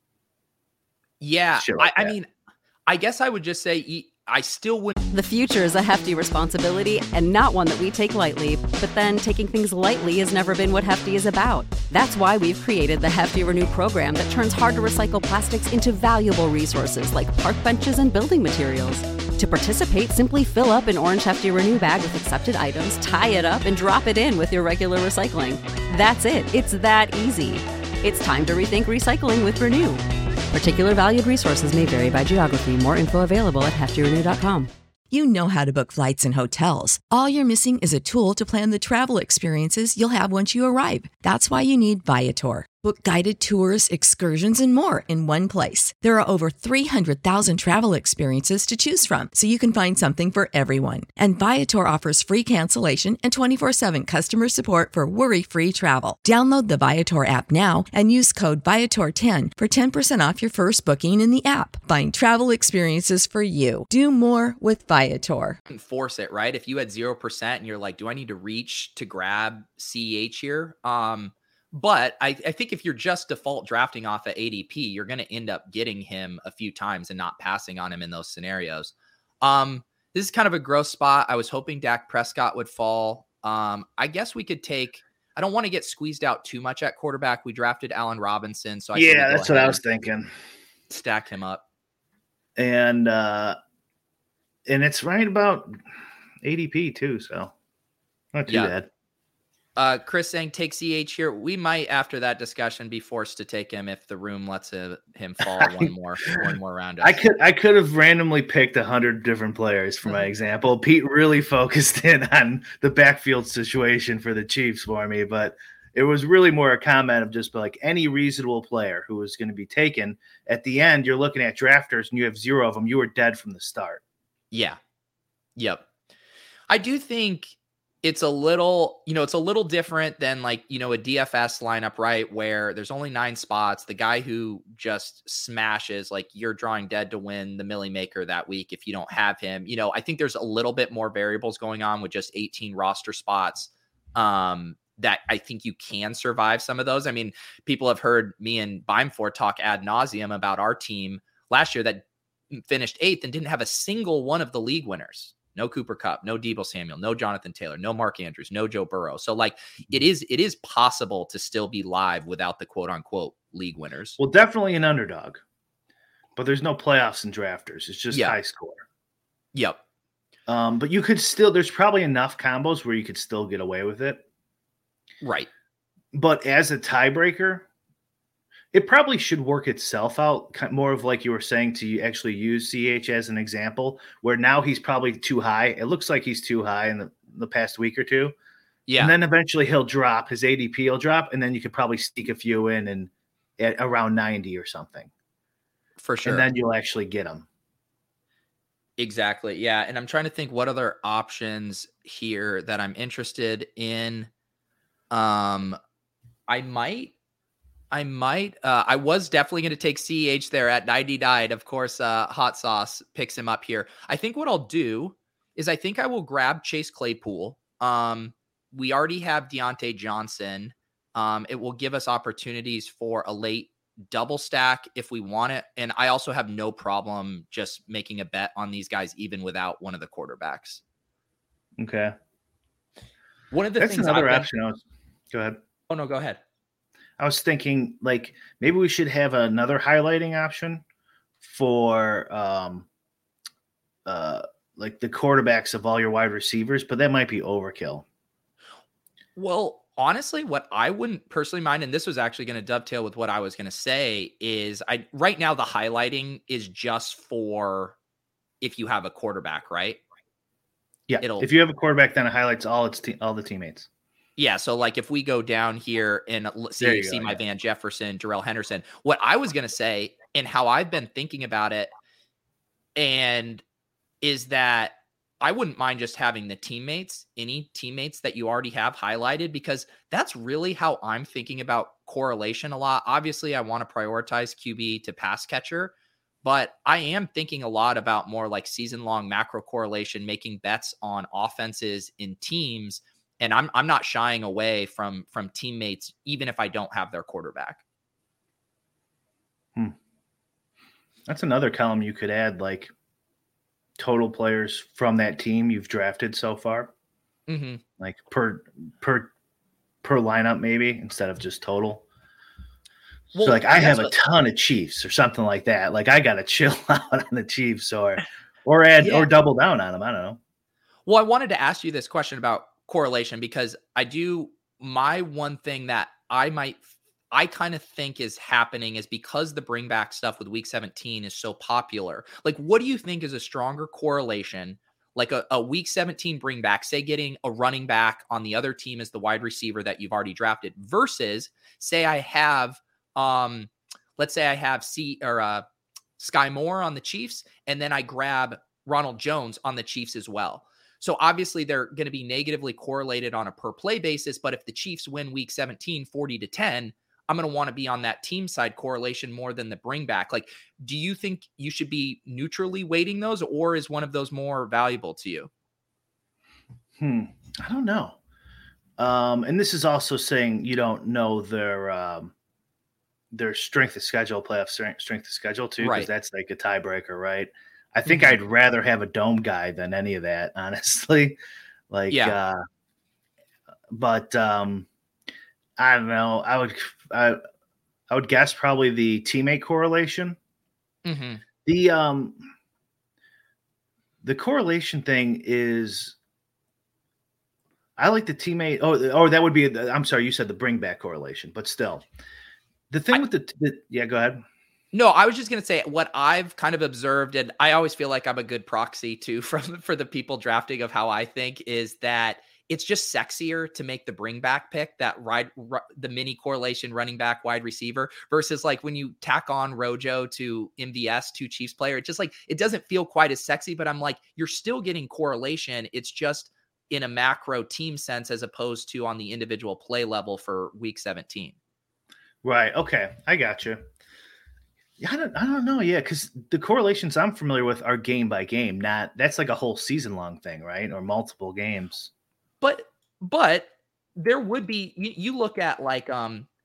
Yeah. I mean, I guess I would just say I still would. The future is a hefty responsibility and not one that we take lightly. But then taking things lightly has never been what Hefty is about. That's why we've created the Hefty Renew program that turns hard to recycle plastics into valuable resources like park benches and building materials. To participate, simply fill up an orange Hefty Renew bag with accepted items, tie it up, and drop it in with your regular recycling. That's it. It's that easy. It's time to rethink recycling with Renew. Particular valued resources may vary by geography. More info available at heftyrenew.com. You know how to book flights and hotels. All you're missing is a tool to plan the travel experiences you'll have once you arrive. That's why you need Viator. Book guided tours, excursions, and more in one place. There are over 300,000 travel experiences to choose from, so you can find something for everyone. And Viator offers free cancellation and 24/7 customer support for worry-free travel. Download the Viator app now and use code Viator10 for 10% off your first booking in the app. Find travel experiences for you. Do more with Viator. Force it, right? If you had 0% and you're like, do I need to reach to grab CEH here? But I think if you're just default drafting off at ADP, you're going to end up getting him a few times and not passing on him in those scenarios. This is kind of a gross spot. I was hoping Dak Prescott would fall. I guess we could take, I don't want to get squeezed out too much at quarterback. We drafted Allen Robinson. So that's what I was thinking. Stack him up. And it's right about ADP too. So not too bad. Chris saying take CH here. We might, after that discussion, be forced to take him if the room lets him fall one more round. I could have randomly picked 100 different players for my example. Pete really focused in on the backfield situation for the Chiefs for me, but it was really more a comment of just like any reasonable player who was going to be taken. At the end, you're looking at drafters and you have 0 of them. You were dead from the start. Yeah. Yep. I do think it's a little different than like, a DFS lineup, right? Where there's only 9 spots. The guy who just smashes, like you're drawing dead to win the Millie Maker that week if you don't have him. I think there's a little bit more variables going on with just 18 roster spots that I think you can survive some of those. I mean, people have heard me and Beimfor talk ad nauseum about our team last year that finished 8th and didn't have a single one of the league winners. No Cooper Kupp, no Deebo Samuel, no Jonathan Taylor, no Mark Andrews, no Joe Burrow. So like it is possible to still be live without the quote unquote league winners. Well, definitely an underdog, but there's no playoffs and drafters. It's just high score. Yep. But you could still, there's probably enough combos where you could still get away with it. Right. But as a tiebreaker, it probably should work itself out, more of like you were saying, to actually use CH as an example, where now he's probably too high. It looks like he's too high in the past week or two. Yeah. And then eventually he'll drop, his ADP will drop, and then you could probably sneak a few in and at around 90 or something. For sure. And then you'll actually get him. Exactly. Yeah. And I'm trying to think what other options here that I'm interested in. I was definitely going to take CH there at 99. Of course, Hot Sauce picks him up here. I think what I'll do is I think I will grab Chase Claypool. We already have Deontay Johnson. It will give us opportunities for a late double stack if we want it. And I also have no problem just making a bet on these guys, even without one of the quarterbacks. Okay. One of the That's things another option. Go ahead. Oh no, go ahead. I was thinking like maybe we should have another highlighting option for like the quarterbacks of all your wide receivers, but that might be overkill. Well, honestly, what I wouldn't personally mind, and this was actually going to dovetail with what I was going to say, is right now the highlighting is just for if you have a quarterback, right? Yeah. If you have a quarterback, then it highlights all the teammates. Yeah. So like if we go down here and see my Van Jefferson, Darrell Henderson, what I was going to say and how I've been thinking about it, and is that I wouldn't mind just having the teammates, any teammates that you already have highlighted, because that's really how I'm thinking about correlation a lot. Obviously, I want to prioritize QB to pass catcher, but I am thinking a lot about more like season-long macro correlation, making bets on offenses in teams. And I'm not shying away from teammates, even if I don't have their quarterback. That's another column you could add, like total players from that team you've drafted so far, like per lineup, maybe instead of just total. Well, so like I have a ton of Chiefs or something like that. Like I got to chill out on the Chiefs or add or double down on them. I don't know. Well, I wanted to ask you this question about correlation because my one thing that I kind of think is happening is because the bring back stuff with week 17 is so popular. Like, what do you think is a stronger correlation? Like a week 17 bring back, say getting a running back on the other team as the wide receiver that you've already drafted versus say I have, let's say I have Sky Moore on the Chiefs and then I grab Ronald Jones on the Chiefs as well. So obviously they're going to be negatively correlated on a per play basis. But if the Chiefs win week 17, 40-10, I'm going to want to be on that team side correlation more than the bring back. Like, do you think you should be neutrally weighting those, or is one of those more valuable to you? I don't know. And this is also saying you don't know their strength of schedule, playoff strength of schedule too, because that's like a tiebreaker, right? I think I'd rather have a dome guy than any of that, honestly. Like, but I don't know. I would guess probably the teammate correlation. The correlation thing is, I like the teammate. Oh, that would be. I'm sorry, you said the bring back correlation, but still, the thing with the go ahead. No, I was just going to say what I've kind of observed, and I always feel like I'm a good proxy too for the people drafting of how I think, is that it's just sexier to make the bring back pick, that the mini correlation running back wide receiver, versus like when you tack on Rojo to MVS to Chiefs player, it just like, it doesn't feel quite as sexy, but I'm like, you're still getting correlation. It's just in a macro team sense, as opposed to on the individual play level for week 17. Right. Okay. I got you. I don't know. Yeah. Cause the correlations I'm familiar with are game by game. That's like a whole season long thing, right? Or multiple games. But there would be, you look at like,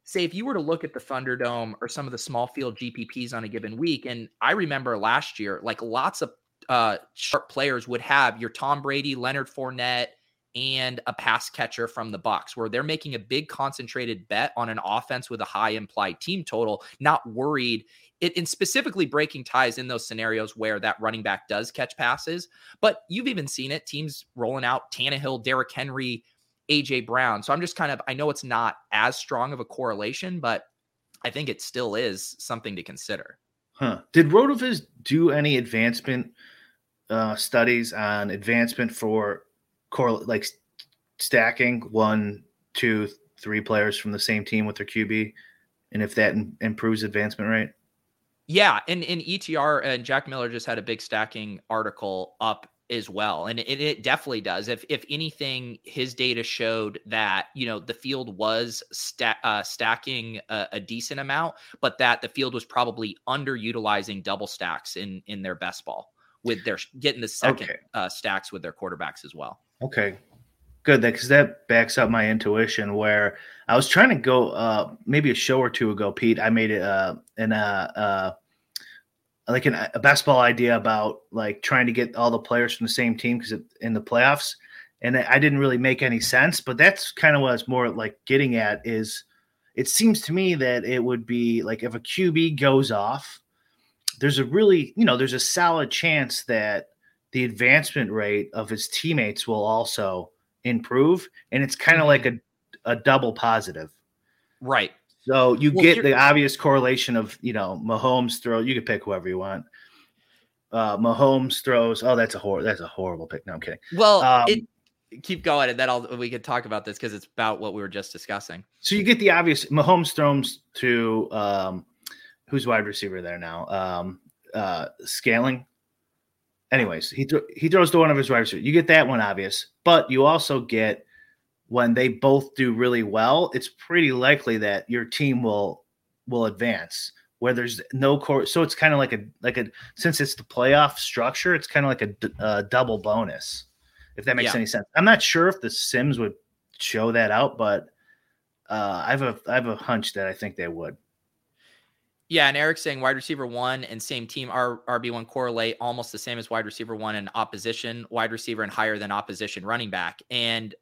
say if you were to look at the Thunderdome or some of the small field GPPs on a given week, and I remember last year, like lots of sharp players would have your Tom Brady, Leonard Fournette, and a pass catcher from the Bucs, where they're making a big concentrated bet on an offense with a high implied team total, not worried in specifically breaking ties in those scenarios where that running back does catch passes. But you've even seen it, teams rolling out Tannehill, Derrick Henry, AJ Brown. So I'm just I know it's not as strong of a correlation, but I think it still is something to consider. Did RotoViz do any advancement studies on advancement for like stacking 1, 2, 3 players from the same team with their QB, and if that improves advancement rate? Yeah, and in ETR, and Jack Miller just had a big stacking article up as well, and it definitely does. If anything, his data showed that the field was stacking a decent amount, but that the field was probably underutilizing double stacks in their best ball with their getting the second stacks with their quarterbacks as well. Okay, good, because that backs up my intuition. Where I was trying to go maybe a show or two ago, Pete, I made it a best ball idea about like trying to get all the players from the same team because in the playoffs, and I didn't really make any sense. But that's kind of what it's more like getting at is it seems to me that it would be like if a QB goes off, there's a solid chance that the advancement rate of his teammates will also improve. And it's kind of like a double positive. Right. So you get the obvious correlation of, Mahomes throw. You can pick whoever you want. Mahomes throws. Oh, that's a horrible pick. No, I'm kidding. Well, keep going, and then we could talk about this because it's about what we were just discussing. So you get the obvious. Mahomes throws to who's wide receiver there now? Scaling. Anyways, he throws to one of his wide receivers. You get that one obvious, but you also get when they both do really well, it's pretty likely that your team will advance where there's no core. So it's kind of like a since it's the playoff structure, it's kind of like a double bonus, if that makes any sense. I'm not sure if the Sims would show that out, but I have a hunch that I think they would. Yeah, and Eric's saying wide receiver 1 and same team RB1 correlate almost the same as wide receiver 1 and opposition wide receiver and higher than opposition running back. And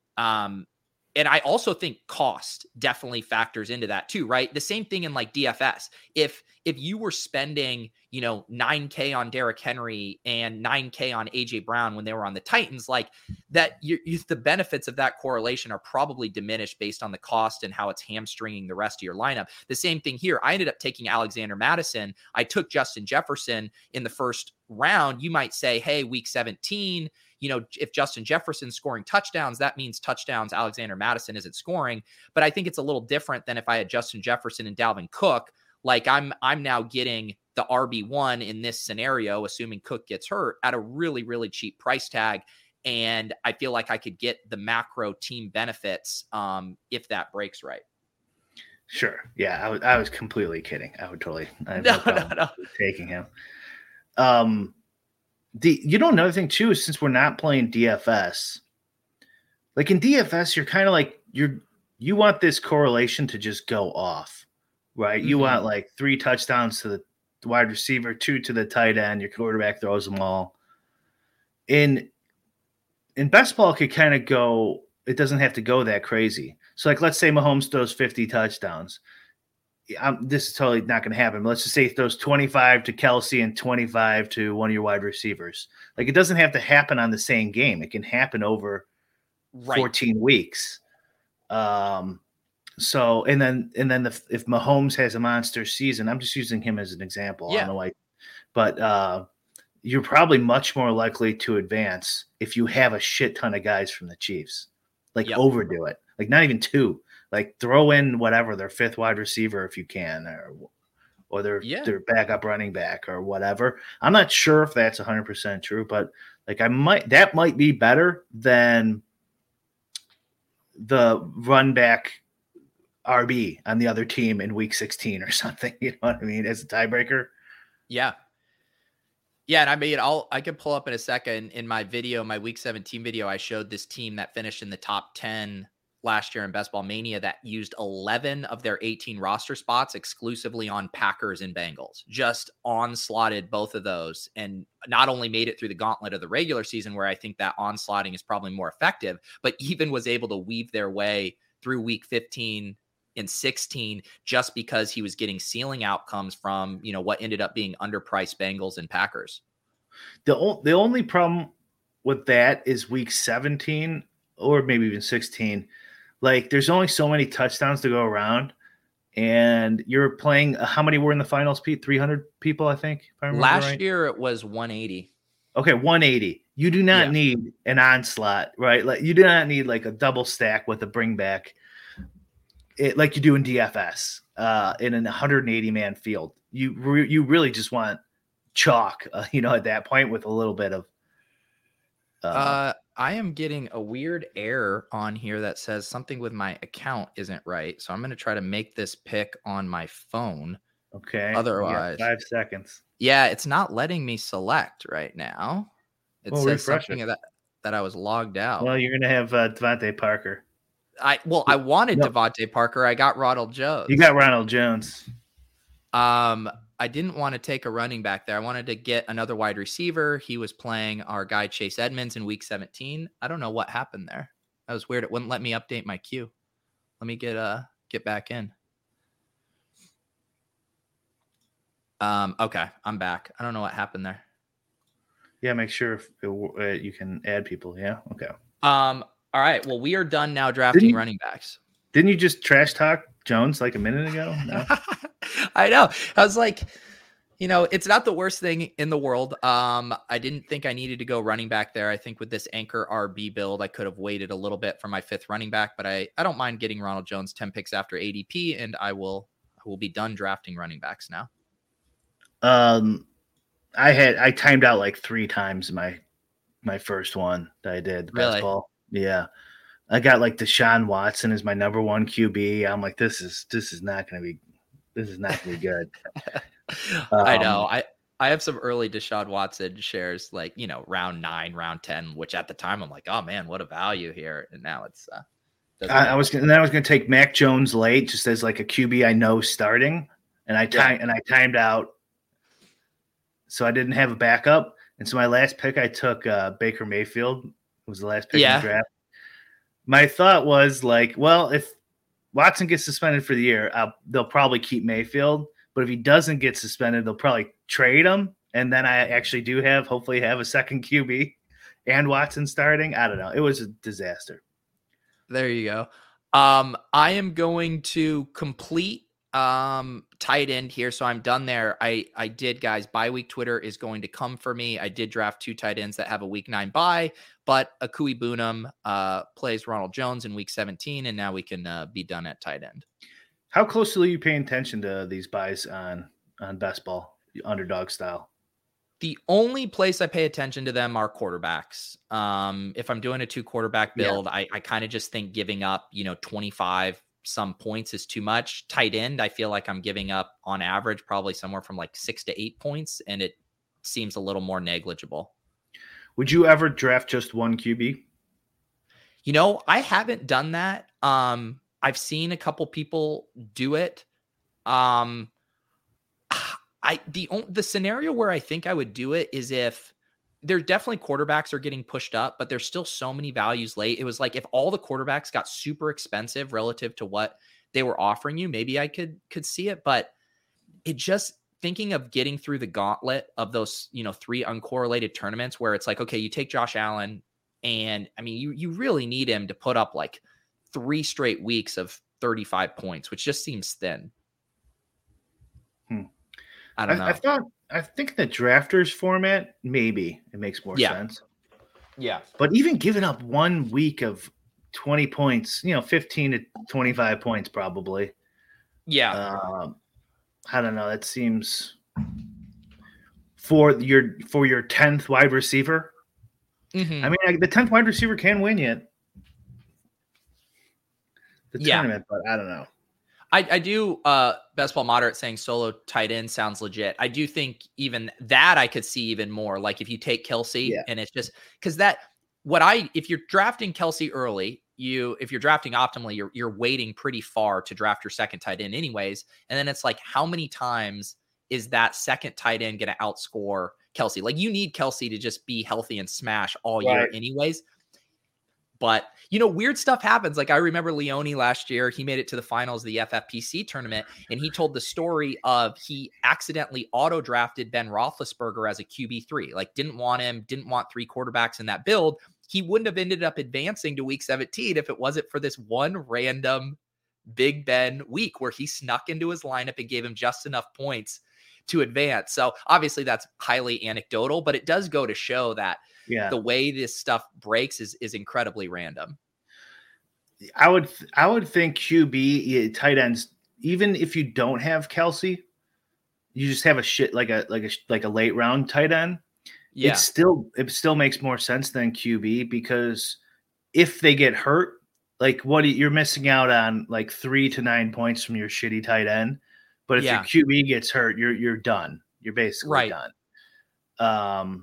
I also think cost definitely factors into that too, right? The same thing in like DFS. If you were spending, $9K on Derrick Henry and $9K on AJ Brown when they were on the Titans, like that, the benefits of that correlation are probably diminished based on the cost and how it's hamstringing the rest of your lineup. The same thing here. I ended up taking Alexander Mattison. I took Justin Jefferson in the first round. You might say, hey, week 17, if Justin Jefferson's scoring touchdowns, that means touchdowns Alexander Mattison isn't scoring. But I think it's a little different than if I had Justin Jefferson and Dalvin Cook. Like I'm now getting the RB1 in this scenario, assuming Cook gets hurt, at a really, really cheap price tag. And I feel like I could get the macro team benefits if that breaks right. Sure. Yeah, I was completely kidding. I would totally no. taking him. Another thing too is since we're not playing DFS, like in DFS, you're kind of like you want this correlation to just go off, right? Mm-hmm. You want like 3 touchdowns to the wide receiver, 2 to the tight end. Your quarterback throws them all. In best ball, it could kind of go. It doesn't have to go that crazy. So like, let's say Mahomes throws 50 touchdowns. This is totally not going to happen. But let's just say he throws 25 to Kelsey and 25 to one of your wide receivers. Like it doesn't have to happen on the same game. It can happen over 14 weeks. So and then if Mahomes has a monster season, I'm just using him as an example. Yeah. I don't know why, but you're probably much more likely to advance if you have a shit ton of guys from the Chiefs. Like overdo it. Like not even 2. Like throw in whatever their 5th wide receiver if you can, or their backup running back or whatever. I'm not sure if that's 100% true, but like that might be better than the run back RB on the other team in week 16 or something. You know what I mean? As a tiebreaker. Yeah. Yeah, and I mean, I can pull up in a second in my video, my week 17 video. I showed this team that finished in the top 10 last year in Best Ball Mania that used 11 of their 18 roster spots exclusively on Packers and Bengals, just onslaughted both of those, and not only made it through the gauntlet of the regular season, where I think that onslaughting is probably more effective, but even was able to weave their way through week 15 and 16 just because he was getting ceiling outcomes from, what ended up being underpriced Bengals and Packers. The only problem with that is week 17 or maybe even 16. Like, there's only so many touchdowns to go around, and you're playing. How many were in the finals, Pete? 300 people, I think. If I remember Last right. year it was 180. Okay, 180. You do not need an onslaught, right? Like, you do not need like a double stack with a bring back, like you do in DFS in an 180 man field. You really just want chalk, at that point with a little bit of. I am getting a weird error on here that says something with my account isn't right. So I'm going to try to make this pick on my phone. Okay. Otherwise, 5 seconds. Yeah, it's not letting me select right now. It says something that I was logged out. Well, you're going to have Devontae Parker. I wanted Devontae Parker. I got Ronald Jones. You got Ronald Jones. I didn't want to take a running back there. I wanted to get another wide receiver. He was playing our guy Chase Edmonds in week 17. I don't know what happened there. That was weird. It wouldn't let me update my queue. Let me get back in. Okay, I'm back. I don't know what happened there. Yeah, make sure you can add people. Yeah, okay. All right. Well, we are done now drafting running backs. Didn't you just trash talk Jones like a minute ago? No. I know. I was like, it's not the worst thing in the world. I didn't think I needed to go running back there. I think with this anchor RB build, I could have waited a little bit for my 5th running back, but I don't mind getting Ronald Jones 10 picks after ADP, and I will be done drafting running backs now. I timed out like 3 times my first one that I did. Really? Best ball. Yeah. I got like Deshaun Watson as my number 1 QB. I'm like, this is not going to be good. I know. I have some early Deshaun Watson shares, like, round 9, round 10, which at the time I'm like, oh man, what a value here. And now it's, I was going to take Mac Jones late just as like a QB I know starting. And I timed out. So I didn't have a backup. And so my last pick, I took Baker Mayfield. Was the last pick in the draft. My thought was like, well, if Watson gets suspended for the year, they'll probably keep Mayfield. But if he doesn't get suspended, they'll probably trade him. And then I actually do hopefully have a second QB and Watson starting. I don't know. It was a disaster. There you go. I am going to complete tight end here. So I'm done there. I did, guys. Bye week Twitter is going to come for me. I did draft 2 tight ends that have a week 9 bye, but Akui Boonham plays Ronald Jones in week 17, and now we can be done at tight end. How closely are you paying attention to these buys on Best Ball, underdog style? The only place I pay attention to them are quarterbacks. If I'm doing a 2 quarterback build, I kind of just think giving up, 25 some points is too much. Tight end, I feel like I'm giving up on average probably somewhere from like 6 to 8 points, and it seems a little more negligible. Would you ever draft just 1 QB? I haven't done that. I've seen a couple people do it. The scenario where I think I would do it is if there definitely quarterbacks are getting pushed up, but there's still so many values late. It was like if all the quarterbacks got super expensive relative to what they were offering you, maybe I could see it. But it just thinking of getting through the gauntlet of those, 3 uncorrelated tournaments where it's like, okay, you take Josh Allen, and I mean, you really need him to put up like 3 straight weeks of 35 points, which just seems thin. I don't know. I think the drafters format, maybe it makes more sense. Yeah. But even giving up 1 week of 20 points, 15 to 25 points probably. Yeah. I don't know. That seems for your 10th wide receiver. Mm-hmm. I mean, the 10th wide receiver can win you the tournament, but I don't know. I do Best Ball Moderate saying solo tight end sounds legit. I do think even that I could see even more. Like if you take Kelsey and it's just because if you're drafting Kelsey early, if you're drafting optimally, you're waiting pretty far to draft your second tight end anyways. And then it's like, how many times is that second tight end going to outscore Kelce? Like, you need Kelce to just be healthy and smash all year anyways. But, weird stuff happens. Like, I remember Leone last year, he made it to the finals of the FFPC tournament, and he told the story of he accidentally auto-drafted Ben Roethlisberger as a QB3. Like, didn't want 3 quarterbacks in that build. He wouldn't have ended up advancing to week 17 if it wasn't for this one random Big Ben week where he snuck into his lineup and gave him just enough points to advance. So obviously that's highly anecdotal, but it does go to show that the way this stuff breaks is incredibly random. I would think QB tight ends, even if you don't have Kelce, you just have a shit like a late round tight end. Yeah. It still makes more sense than QB, because if they get hurt, like you're missing out on like 3 to 9 points from your shitty tight end. But if your QB gets hurt, you're done. You're basically done.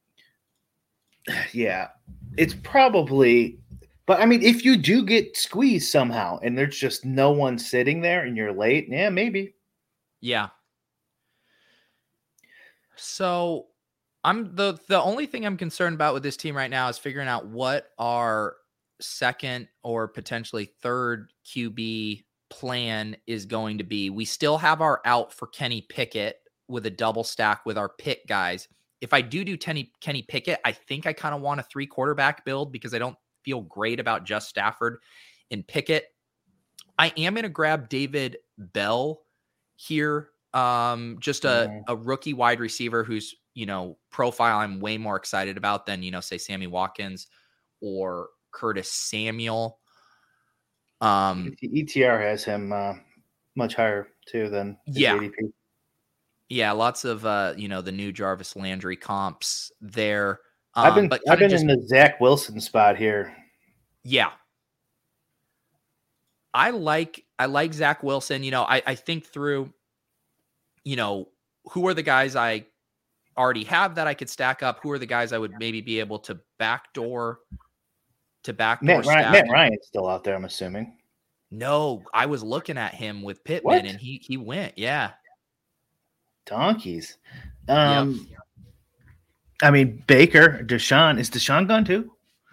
Yeah, it's probably, but I mean, if you do get squeezed somehow and there's just no one sitting there and you're late, yeah, maybe. Yeah. So I'm the only thing I'm concerned about with this team right now is figuring out what our second or potentially third QB plan is going to be. We still have our out for Kenny Pickett with a double stack with our pick guys. If I do Kenny Pickett, I think I kind of want a 3 quarterback build because I don't feel great about just Stafford and Pickett. I am going to grab David Bell here. Just a rookie wide receiver who's, profile I'm way more excited about than, say Sammy Watkins or Curtis Samuel. ETR has him much higher too than his ADP. Yeah, lots of the new Jarvis Landry comps there. I've been in the Zach Wilson spot here. Yeah, I like Zach Wilson. I think through, who are the guys I already have that I could stack up? Who are the guys I would maybe be able to backdoor Matt Ryan's still out there, I'm assuming. No, I was looking at him with Pittman and he went. Yeah. Donkeys. I mean, Baker, Deshaun. Is Deshaun gone too?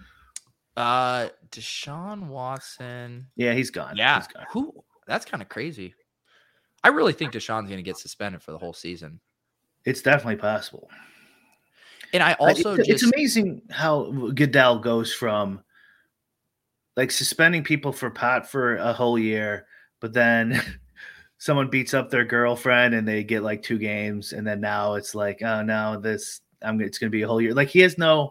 Deshaun Watson. Yeah, he's gone. Yeah. He's gone. Who? That's kind of crazy. I really think Deshaun's going to get suspended for the whole season. It's definitely possible. And I also it's amazing how Goodell goes from like suspending people for pot for a whole year, but then someone beats up their girlfriend and they get like 2 games, and then now it's like, oh no, it's going to be a whole year. Like he has no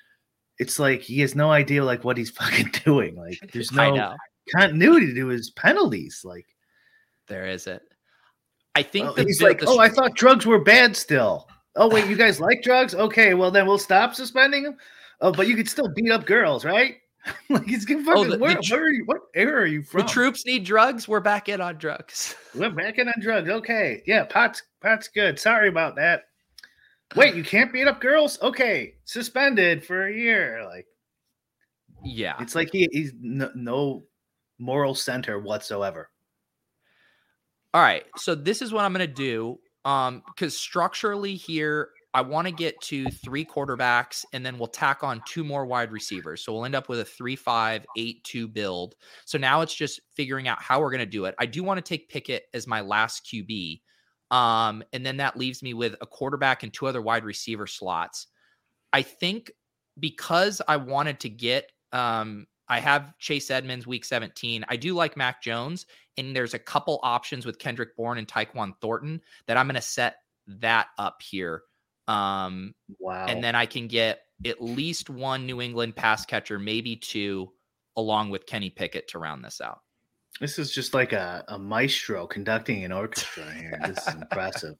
idea like what he's fucking doing. Like there's no continuity to his penalties. Like there isn't. I think he's like, I thought drugs were bad still. Oh wait, you guys like drugs? Okay, well then we'll stop suspending them. Oh, but you could still beat up girls, right? Like he's gonna fucking. What era are you from? The troops need drugs. We're back in on drugs. We're back in on drugs. Okay, yeah, pot's good. Sorry about that. Wait, you can't beat up girls? Okay, suspended for a year. Like, yeah, it's like he's no moral center whatsoever. All right, so this is what I'm gonna do. Because structurally here, I want to get to 3 quarterbacks, and then we'll tack on 2 more wide receivers. So we'll end up with a 3-5-8-2 build. So now it's just figuring out how we're going to do it. I do want to take Pickett as my last QB. And then that leaves me with a quarterback and 2 other wide receiver slots. I think because I wanted to get, I have Chase Edmonds week 17. I do like Mac Jones, and there's a couple options with Kendrick Bourne and Tyquan Thornton that I'm going to set that up here. Wow. And then I can get at least 1 New England pass catcher, maybe 2, along with Kenny Pickett to round this out. This is just like a maestro conducting an orchestra here. This is impressive.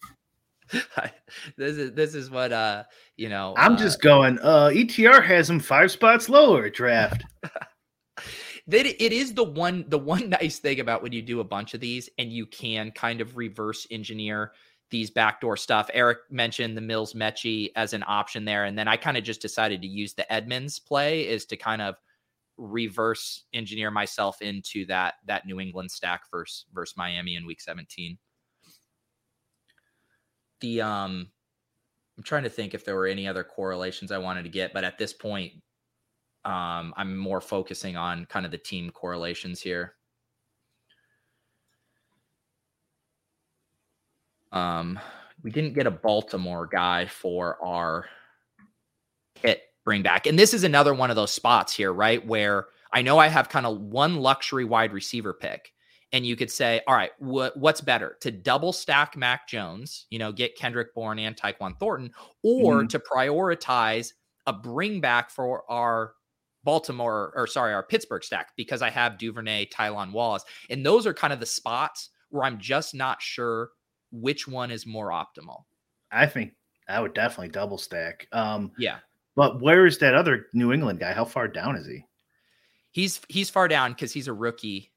This is what I'm just going. ETR has him 5 spots lower draft. It is the one nice thing about when you do a bunch of these and you can kind of reverse engineer these backdoor stuff. Eric mentioned the Mills Mechie as an option there. And then I kind of just decided to use the Edmonds play is to kind of reverse engineer myself into that New England stack versus Miami in week 17. I'm trying to think if there were any other correlations I wanted to get, but at this point, I'm more focusing on kind of the team correlations here. We didn't get a Baltimore guy for our hit bring back. And this is another one of those spots here, right? Where I know I have kind of one luxury wide receiver pick. And you could say, all right, what's better, to double stack Mac Jones, get Kendrick Bourne and Tyquan Thornton, or to prioritize a bring back for our our Pittsburgh stack, because I have Duvernay, Tylan Wallace. And those are kind of the spots where I'm just not sure which one is more optimal. I think I would definitely double stack. Yeah. But where is that other New England guy? How far down is he? He's far down because he's a rookie.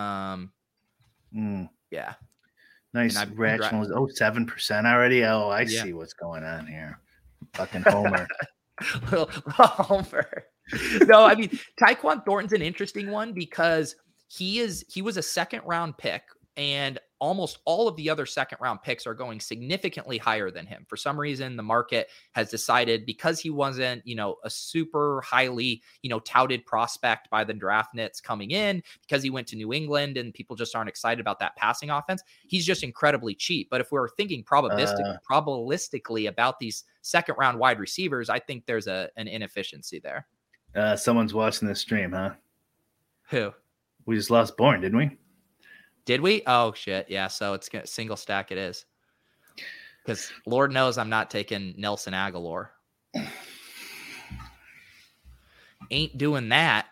Yeah. Nice rational. 7% already. Oh, I see what's going on here. Fucking Homer. little Homer. No, I mean, Tyquan Thornton's an interesting one because he was a second round pick, and almost all of the other second round picks are going significantly higher than him. For some reason, the market has decided, because he wasn't, a super highly, touted prospect by the draft nits coming in, because he went to New England and people just aren't excited about that passing offense. He's just incredibly cheap. But if we're thinking probabilistically about these second round wide receivers, I think there's an inefficiency there. Someone's watching this stream, huh? Who? We just lost Bourne, didn't we? Did we? Oh, shit. Yeah, so it's single stack it is. Because Lord knows I'm not taking Nelson Aguilar. Ain't doing that.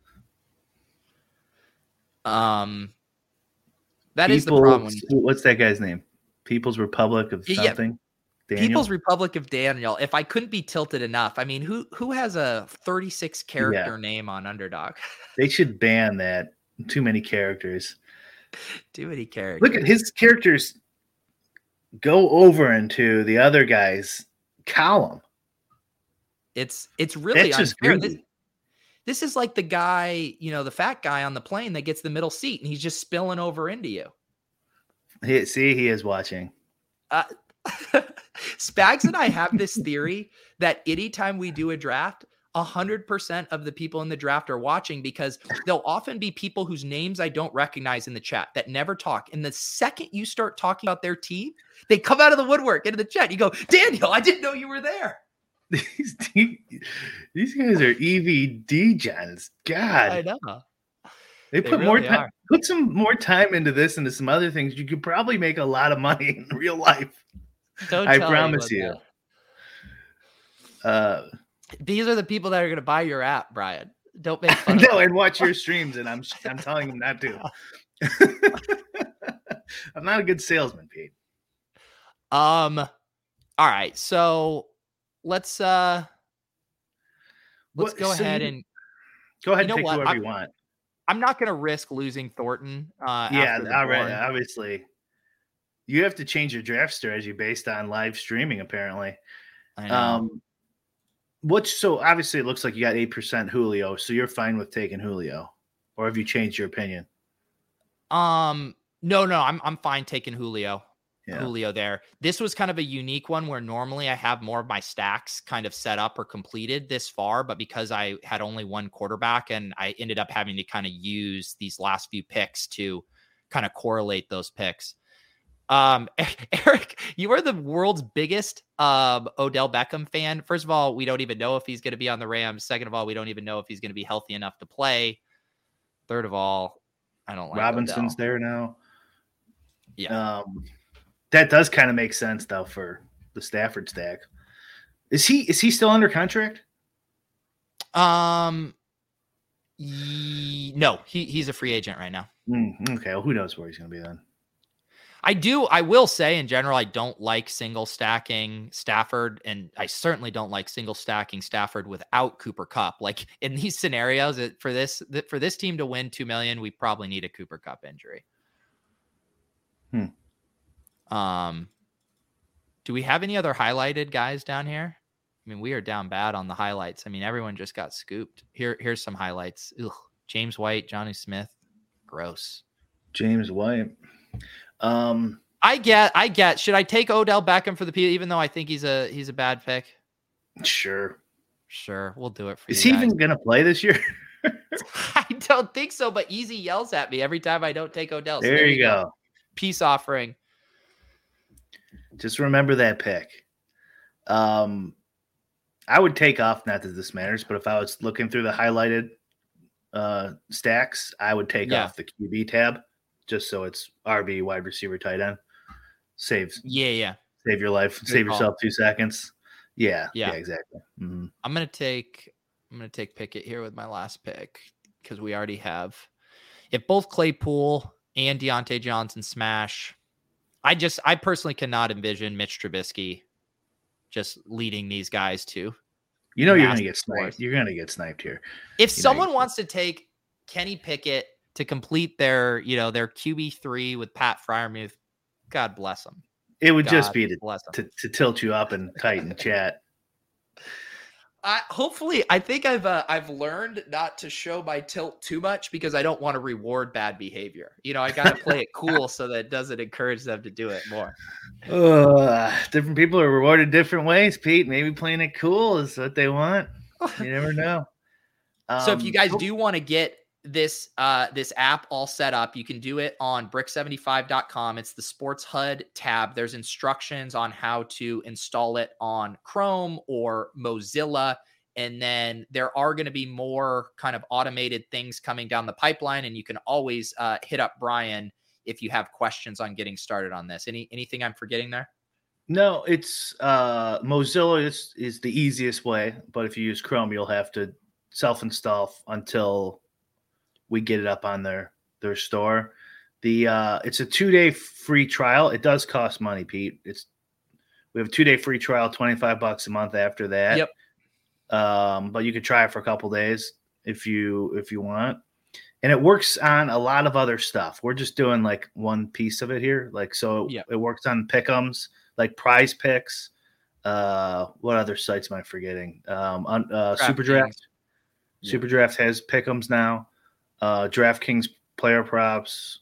That is the problem. What's that guy's name? People's Republic of something? Daniel? People's Republic of Daniel. If I couldn't be tilted enough. I mean, who has a 36 character name on Underdog? They should ban that. Too many characters. Too many characters. Look at his characters go over into the other guy's column. It's really unfair. This is like the guy, the fat guy on the plane that gets the middle seat and he's just spilling over into you. He is watching. Spags and I have this theory that anytime we do a draft, 100% of the people in the draft are watching, because there'll often be people whose names I don't recognize in the chat that never talk. And the second you start talking about their team, they come out of the woodwork into the chat. You go, Daniel, I didn't know you were there. These guys are EVD gens. God. I know. They put really more time. Put some more time into this and to some other things. You could probably make a lot of money in real life. I promise you. These are the people that are going to buy your app, Brian. Don't make fun no, and watch your streams, and I'm telling them not to. I'm not a good salesman, Pete. All right, so let's go ahead and take whoever you want. I'm not going to risk losing Thornton. Obviously. You have to change your draft strategy based on live streaming, apparently. I know. So obviously it looks like you got 8% Julio, so you're fine with taking Julio, or have you changed your opinion? No, I'm fine taking Julio. Yeah. Julio there. This was kind of a unique one where normally I have more of my stacks kind of set up or completed this far, but because I had only one quarterback and I ended up having to kind of use these last few picks to kind of correlate those picks. Eric, you are the world's biggest Odell Beckham fan. First of all, we don't even know if he's going to be on the Rams. Second of all, we don't even know if he's going to be healthy enough to play. Third of all, I don't like Robinson's Odell. There now. Yeah. That does kind of make sense though for the Stafford stack. Is he still under contract? No, he's a free agent right now. Okay. Well, who knows where he's going to be then? I will say in general, I don't like single stacking Stafford, and I certainly don't like single stacking Stafford without Cooper Kupp. Like in these scenarios, for this team to win $2 million, we probably need a Cooper Kupp injury. Hmm. Do we have any other highlighted guys down here? I mean, we are down bad on the highlights. I mean, everyone just got scooped. Here's some highlights. Ugh. James White, Johnny Smith, gross. James White. I get. Should I take Odell Beckham for the P? Even though I think he's a bad pick. Sure, we'll do it for you. Is he even gonna play this year? I don't think so. But Easy yells at me every time I don't take Odell. So there you go. Peace offering. Just remember that pick. I would take off, not that this matters, but if I was looking through the highlighted stacks, I would take off the QB tab just so it's RB, wide receiver, tight end. Save your life. Good Save call. Yourself 2 seconds. Yeah, exactly. Mm-hmm. I'm gonna take Pickett here with my last pick because we already have. If both Claypool and Deontay Johnson smash, I personally cannot envision Mitch Trubisky just leading these guys to. You're going to get sniped. You're going to get sniped here. If someone wants to take Kenny Pickett to complete their QB3 with Pat Freiermuth, God bless them. It would just be to tilt you up and tighten chat. Hopefully, I think I've learned not to show my tilt too much because I don't want to reward bad behavior. I got to play it cool so that it doesn't encourage them to do it more. Different people are rewarded different ways, Pete. Maybe playing it cool is what they want. You never know. So if you guys do want to get this app all set up, you can do it on brick75.com. It's the Sports HUD tab. There's instructions on how to install it on Chrome or Mozilla. And then there are going to be more kind of automated things coming down the pipeline. And you can always hit up Brian if you have questions on getting started on this. Anything I'm forgetting there? No, it's Mozilla is the easiest way. But if you use Chrome, you'll have to self-install until we get it up on their store. It's a 2-day free trial. It does cost money, Pete. We have a 2-day free trial, $25 a month after that. Yep. But you could try it for a couple days if you want. And it works on a lot of other stuff. We're just doing like one piece of it here. It works on pick'ems, like Prize Picks. What other sites am I forgetting? Superdraft. Yeah. Superdraft has pick'ems now. DraftKings player props,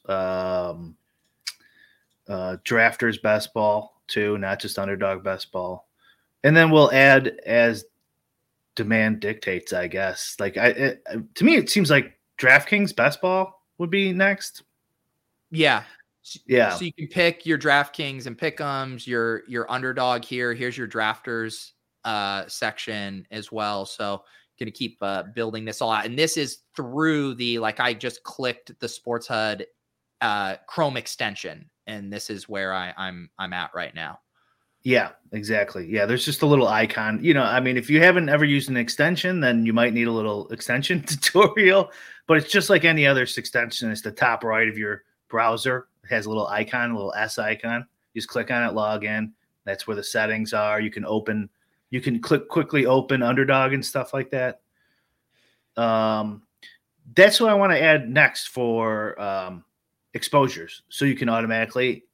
drafters best ball too, not just underdog best ball. And then we'll add as demand dictates, I guess. To me, it seems like DraftKings best ball would be next. Yeah. Yeah. So you can pick your DraftKings and pick'ems, your underdog here. Here's your drafters section as well. So going to keep building this all out. And this is through I just clicked the Sports HUD Chrome extension. And this is where I'm at right now. Yeah, exactly. Yeah. There's just a little icon, if you haven't ever used an extension, then you might need a little extension tutorial, but it's just like any other extension. It's the top right of your browser. It has a little icon, a little S icon. You just click on it, log in. That's where the settings are. You can quickly open Underdog and stuff like that. That's what I want to add next for exposures. So you can automatically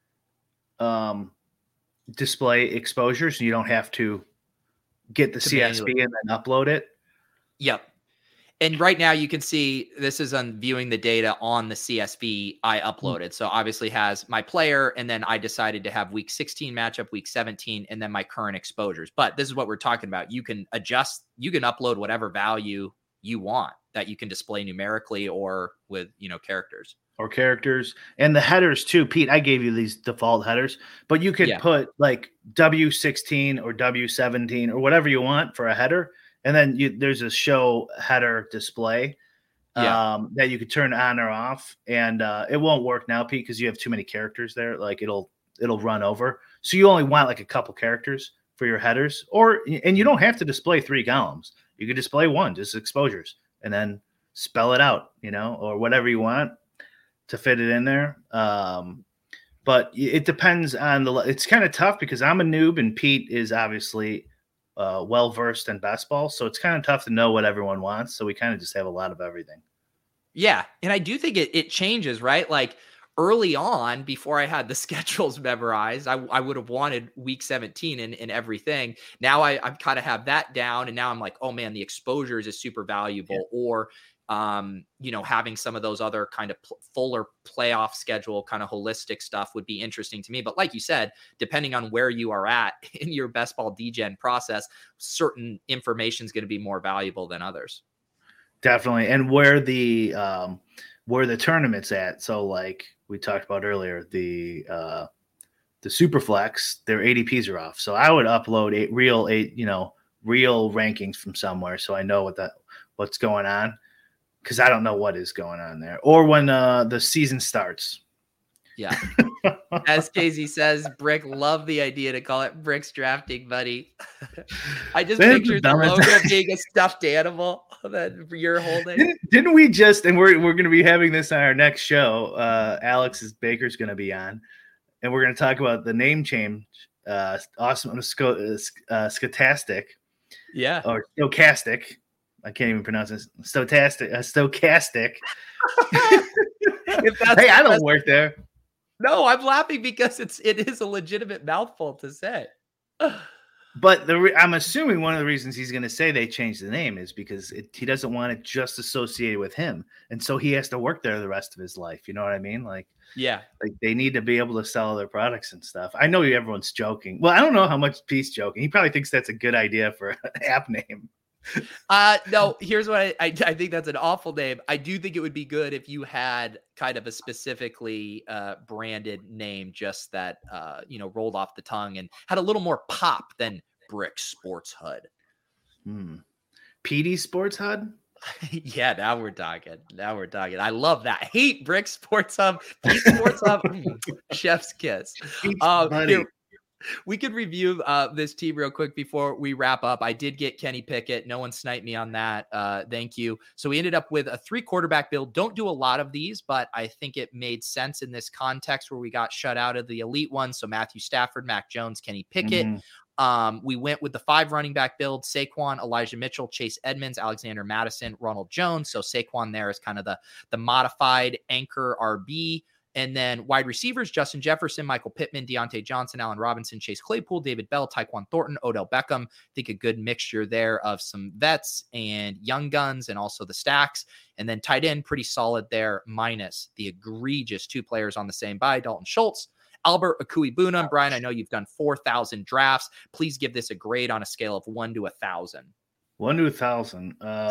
display exposures and you don't have to get the CSV and then upload it. Yep. And right now you can see this is on viewing the data on the CSV I uploaded. So obviously has my player, and then I decided to have week 16 matchup, week 17, and then my current exposures. But this is what we're talking about. You can upload whatever value you want that you can display numerically or with, characters. Or characters. And the headers too, Pete, I gave you these default headers, but you could put like W16 or W17 or whatever you want for a header. And then there's a show header display that you could turn on or off. And it won't work now, Pete, because you have too many characters there. Like it'll run over. So you only want like a couple characters for your headers, and you don't have to display 3 columns. You could display 1, just exposures, and then spell it out, or whatever you want to fit it in there. But it depends on it's kind of tough because I'm a noob and Pete is obviously well-versed in best ball. So it's kind of tough to know what everyone wants. So we kind of just have a lot of everything. Yeah. And I do think it changes, right? Like early on, before I had the schedules memorized, I would have wanted week 17 and everything. Now I kind of have that down. And now I'm like, oh man, the exposures is super valuable. Or, having some of those other kind of fuller playoff schedule, kind of holistic stuff would be interesting to me. But like you said, depending on where you are at in your best ball DGen process, certain information is going to be more valuable than others. Definitely. And where the tournament's at. So like we talked about earlier, the Superflex, their ADPs are off. So I would upload real rankings from somewhere. So I know what's going on. Because I don't know what is going on there. Or when the season starts. Yeah. As Casey says, Brick, love the idea to call it Brick's Drafting Buddy. I just pictured the logo being a stuffed animal that you're holding. Didn't we just, and we're going to be having this on our next show. Alex's Baker's going to be on. And we're going to talk about the name change. Awesome. Stochastic. Yeah. Or Stochastic. I can't even pronounce it. Stochastic. Hey, I don't work there. No, I'm laughing because it is a legitimate mouthful to say. But I'm assuming one of the reasons he's going to say they changed the name is because he doesn't want it just associated with him, and so he has to work there the rest of his life. You know what I mean? Like, yeah, like they need to be able to sell their products and stuff. I know everyone's joking. Well, I don't know how much Pete's joking. He probably thinks that's a good idea for an app name. No, here's what I think that's an awful name. I do think it would be good if you had kind of a specifically branded name, just that rolled off the tongue and had a little more pop than Brick Sports HUD. PD Sports HUD. Yeah, now we're talking. I love that. I hate Brick Sports Hub. Pete Sports Hub. Chef's kiss. We could review this team real quick before we wrap up. I did get Kenny Pickett. No one sniped me on that. Thank you. So we ended up with a 3 quarterback build. Don't do a lot of these, but I think it made sense in this context where we got shut out of the elite ones. So Matthew Stafford, Mac Jones, Kenny Pickett. We went with the 5 running back build: Saquon, Elijah Mitchell, Chase Edmonds, Alexander Madison, Ronald Jones. So Saquon there is kind of the modified anchor RB. And then wide receivers: Justin Jefferson, Michael Pittman, Deontay Johnson, Allen Robinson, Chase Claypool, David Bell, Tyquan Thornton, Odell Beckham. I think a good mixture there of some vets and young guns and also the stacks. And then tight end, pretty solid there, minus the egregious 2 players on the same bye: Dalton Schultz, Albert Akui-Bunam. Brian, I know you've done 4,000 drafts. Please give this a grade on a scale of 1 to 1,000. 1 to 1,000,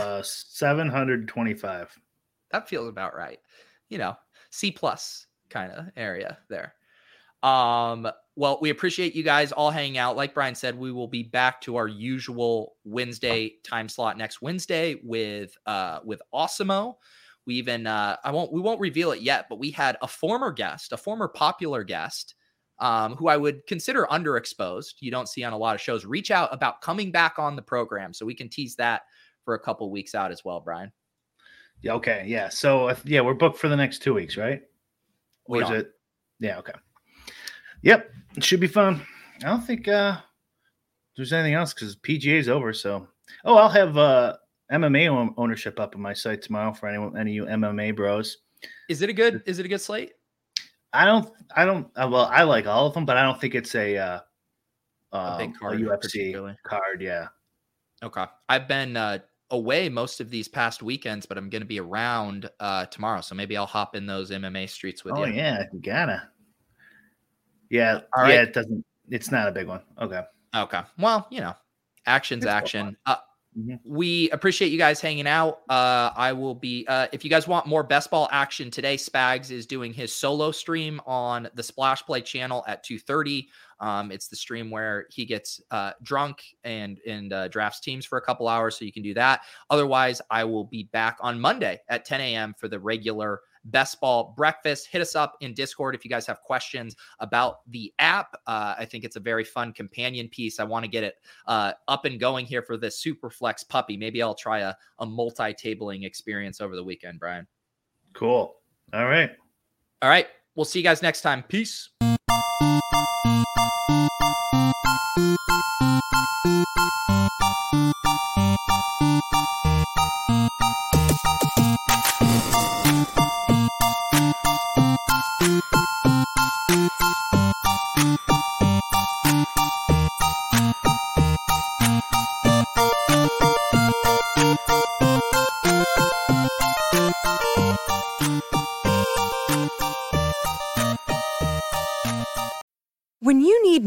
725. That feels about right. C+ kind of area there. Well, we appreciate you guys all hanging out. Like Brian said, we will be back to our usual Wednesday time slot next Wednesday with Awesemo. We even we won't reveal it yet, but we had a former popular guest, who I would consider underexposed. You don't see on a lot of shows, reach out about coming back on the program. So we can tease that for a couple weeks out as well, Brian. Yeah. Okay. Yeah. So we're booked for the next 2 weeks, right? Or is it? Yeah. Okay. Yep. It should be fun. I don't think there's anything else because PGA is over. So, I'll have MMA ownership up on my site tomorrow for any of you MMA bros. Is it a good slate? I don't. Well, I like all of them, but I don't think it's a big card, a UFC card. Yeah. Okay. I've been away most of these past weekends, but I'm going to be around tomorrow, so maybe I'll hop in those MMA streets with you. Oh yeah, you gotta. Yeah. All right. Yeah. It's not a big one. Okay. Well, action's action. We appreciate you guys hanging out. I will be, if you guys want more best ball action today, Spags is doing his solo stream on the Splash Play channel at 2:30. It's the stream where he gets drunk and drafts teams for a couple hours, so you can do that. Otherwise, I will be back on Monday at 10 a.m. for the regular Best Ball Breakfast. Hit us up in Discord if you guys have questions about the app. I think it's a very fun companion piece. I want to get it up and going here for this Superflex puppy. Maybe I'll try a multi-tabling experience over the weekend, Brian. Cool. All right. We'll see you guys next time. Peace.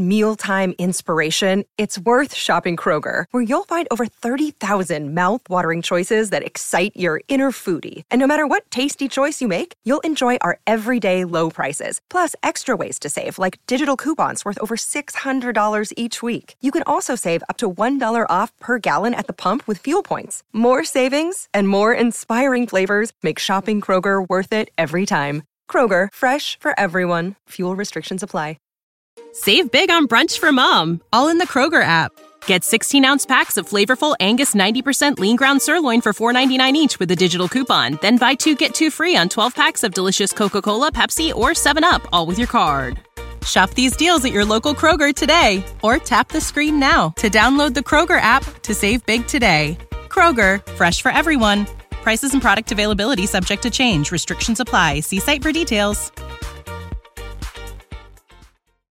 mealtime inspiration, it's worth shopping Kroger, where you'll find over 30,000 mouth-watering choices that excite your inner foodie. And no matter what tasty choice you make, you'll enjoy our everyday low prices, plus extra ways to save, like digital coupons worth over $600 each week. You can also save up to $1 off per gallon at the pump with fuel points. More savings and more inspiring flavors make shopping Kroger worth it every time. Kroger, fresh for everyone. Fuel restrictions apply. Save big on brunch for mom, all in the Kroger app. Get 16-ounce packs of flavorful Angus 90% lean ground sirloin for $4.99 each with a digital coupon. Then buy 2, get 2 free on 12 packs of delicious Coca-Cola, Pepsi, or 7-Up, all with your card. Shop these deals at your local Kroger today, or tap the screen now to download the Kroger app to save big today. Kroger, fresh for everyone. Prices and product availability subject to change. Restrictions apply. See site for details.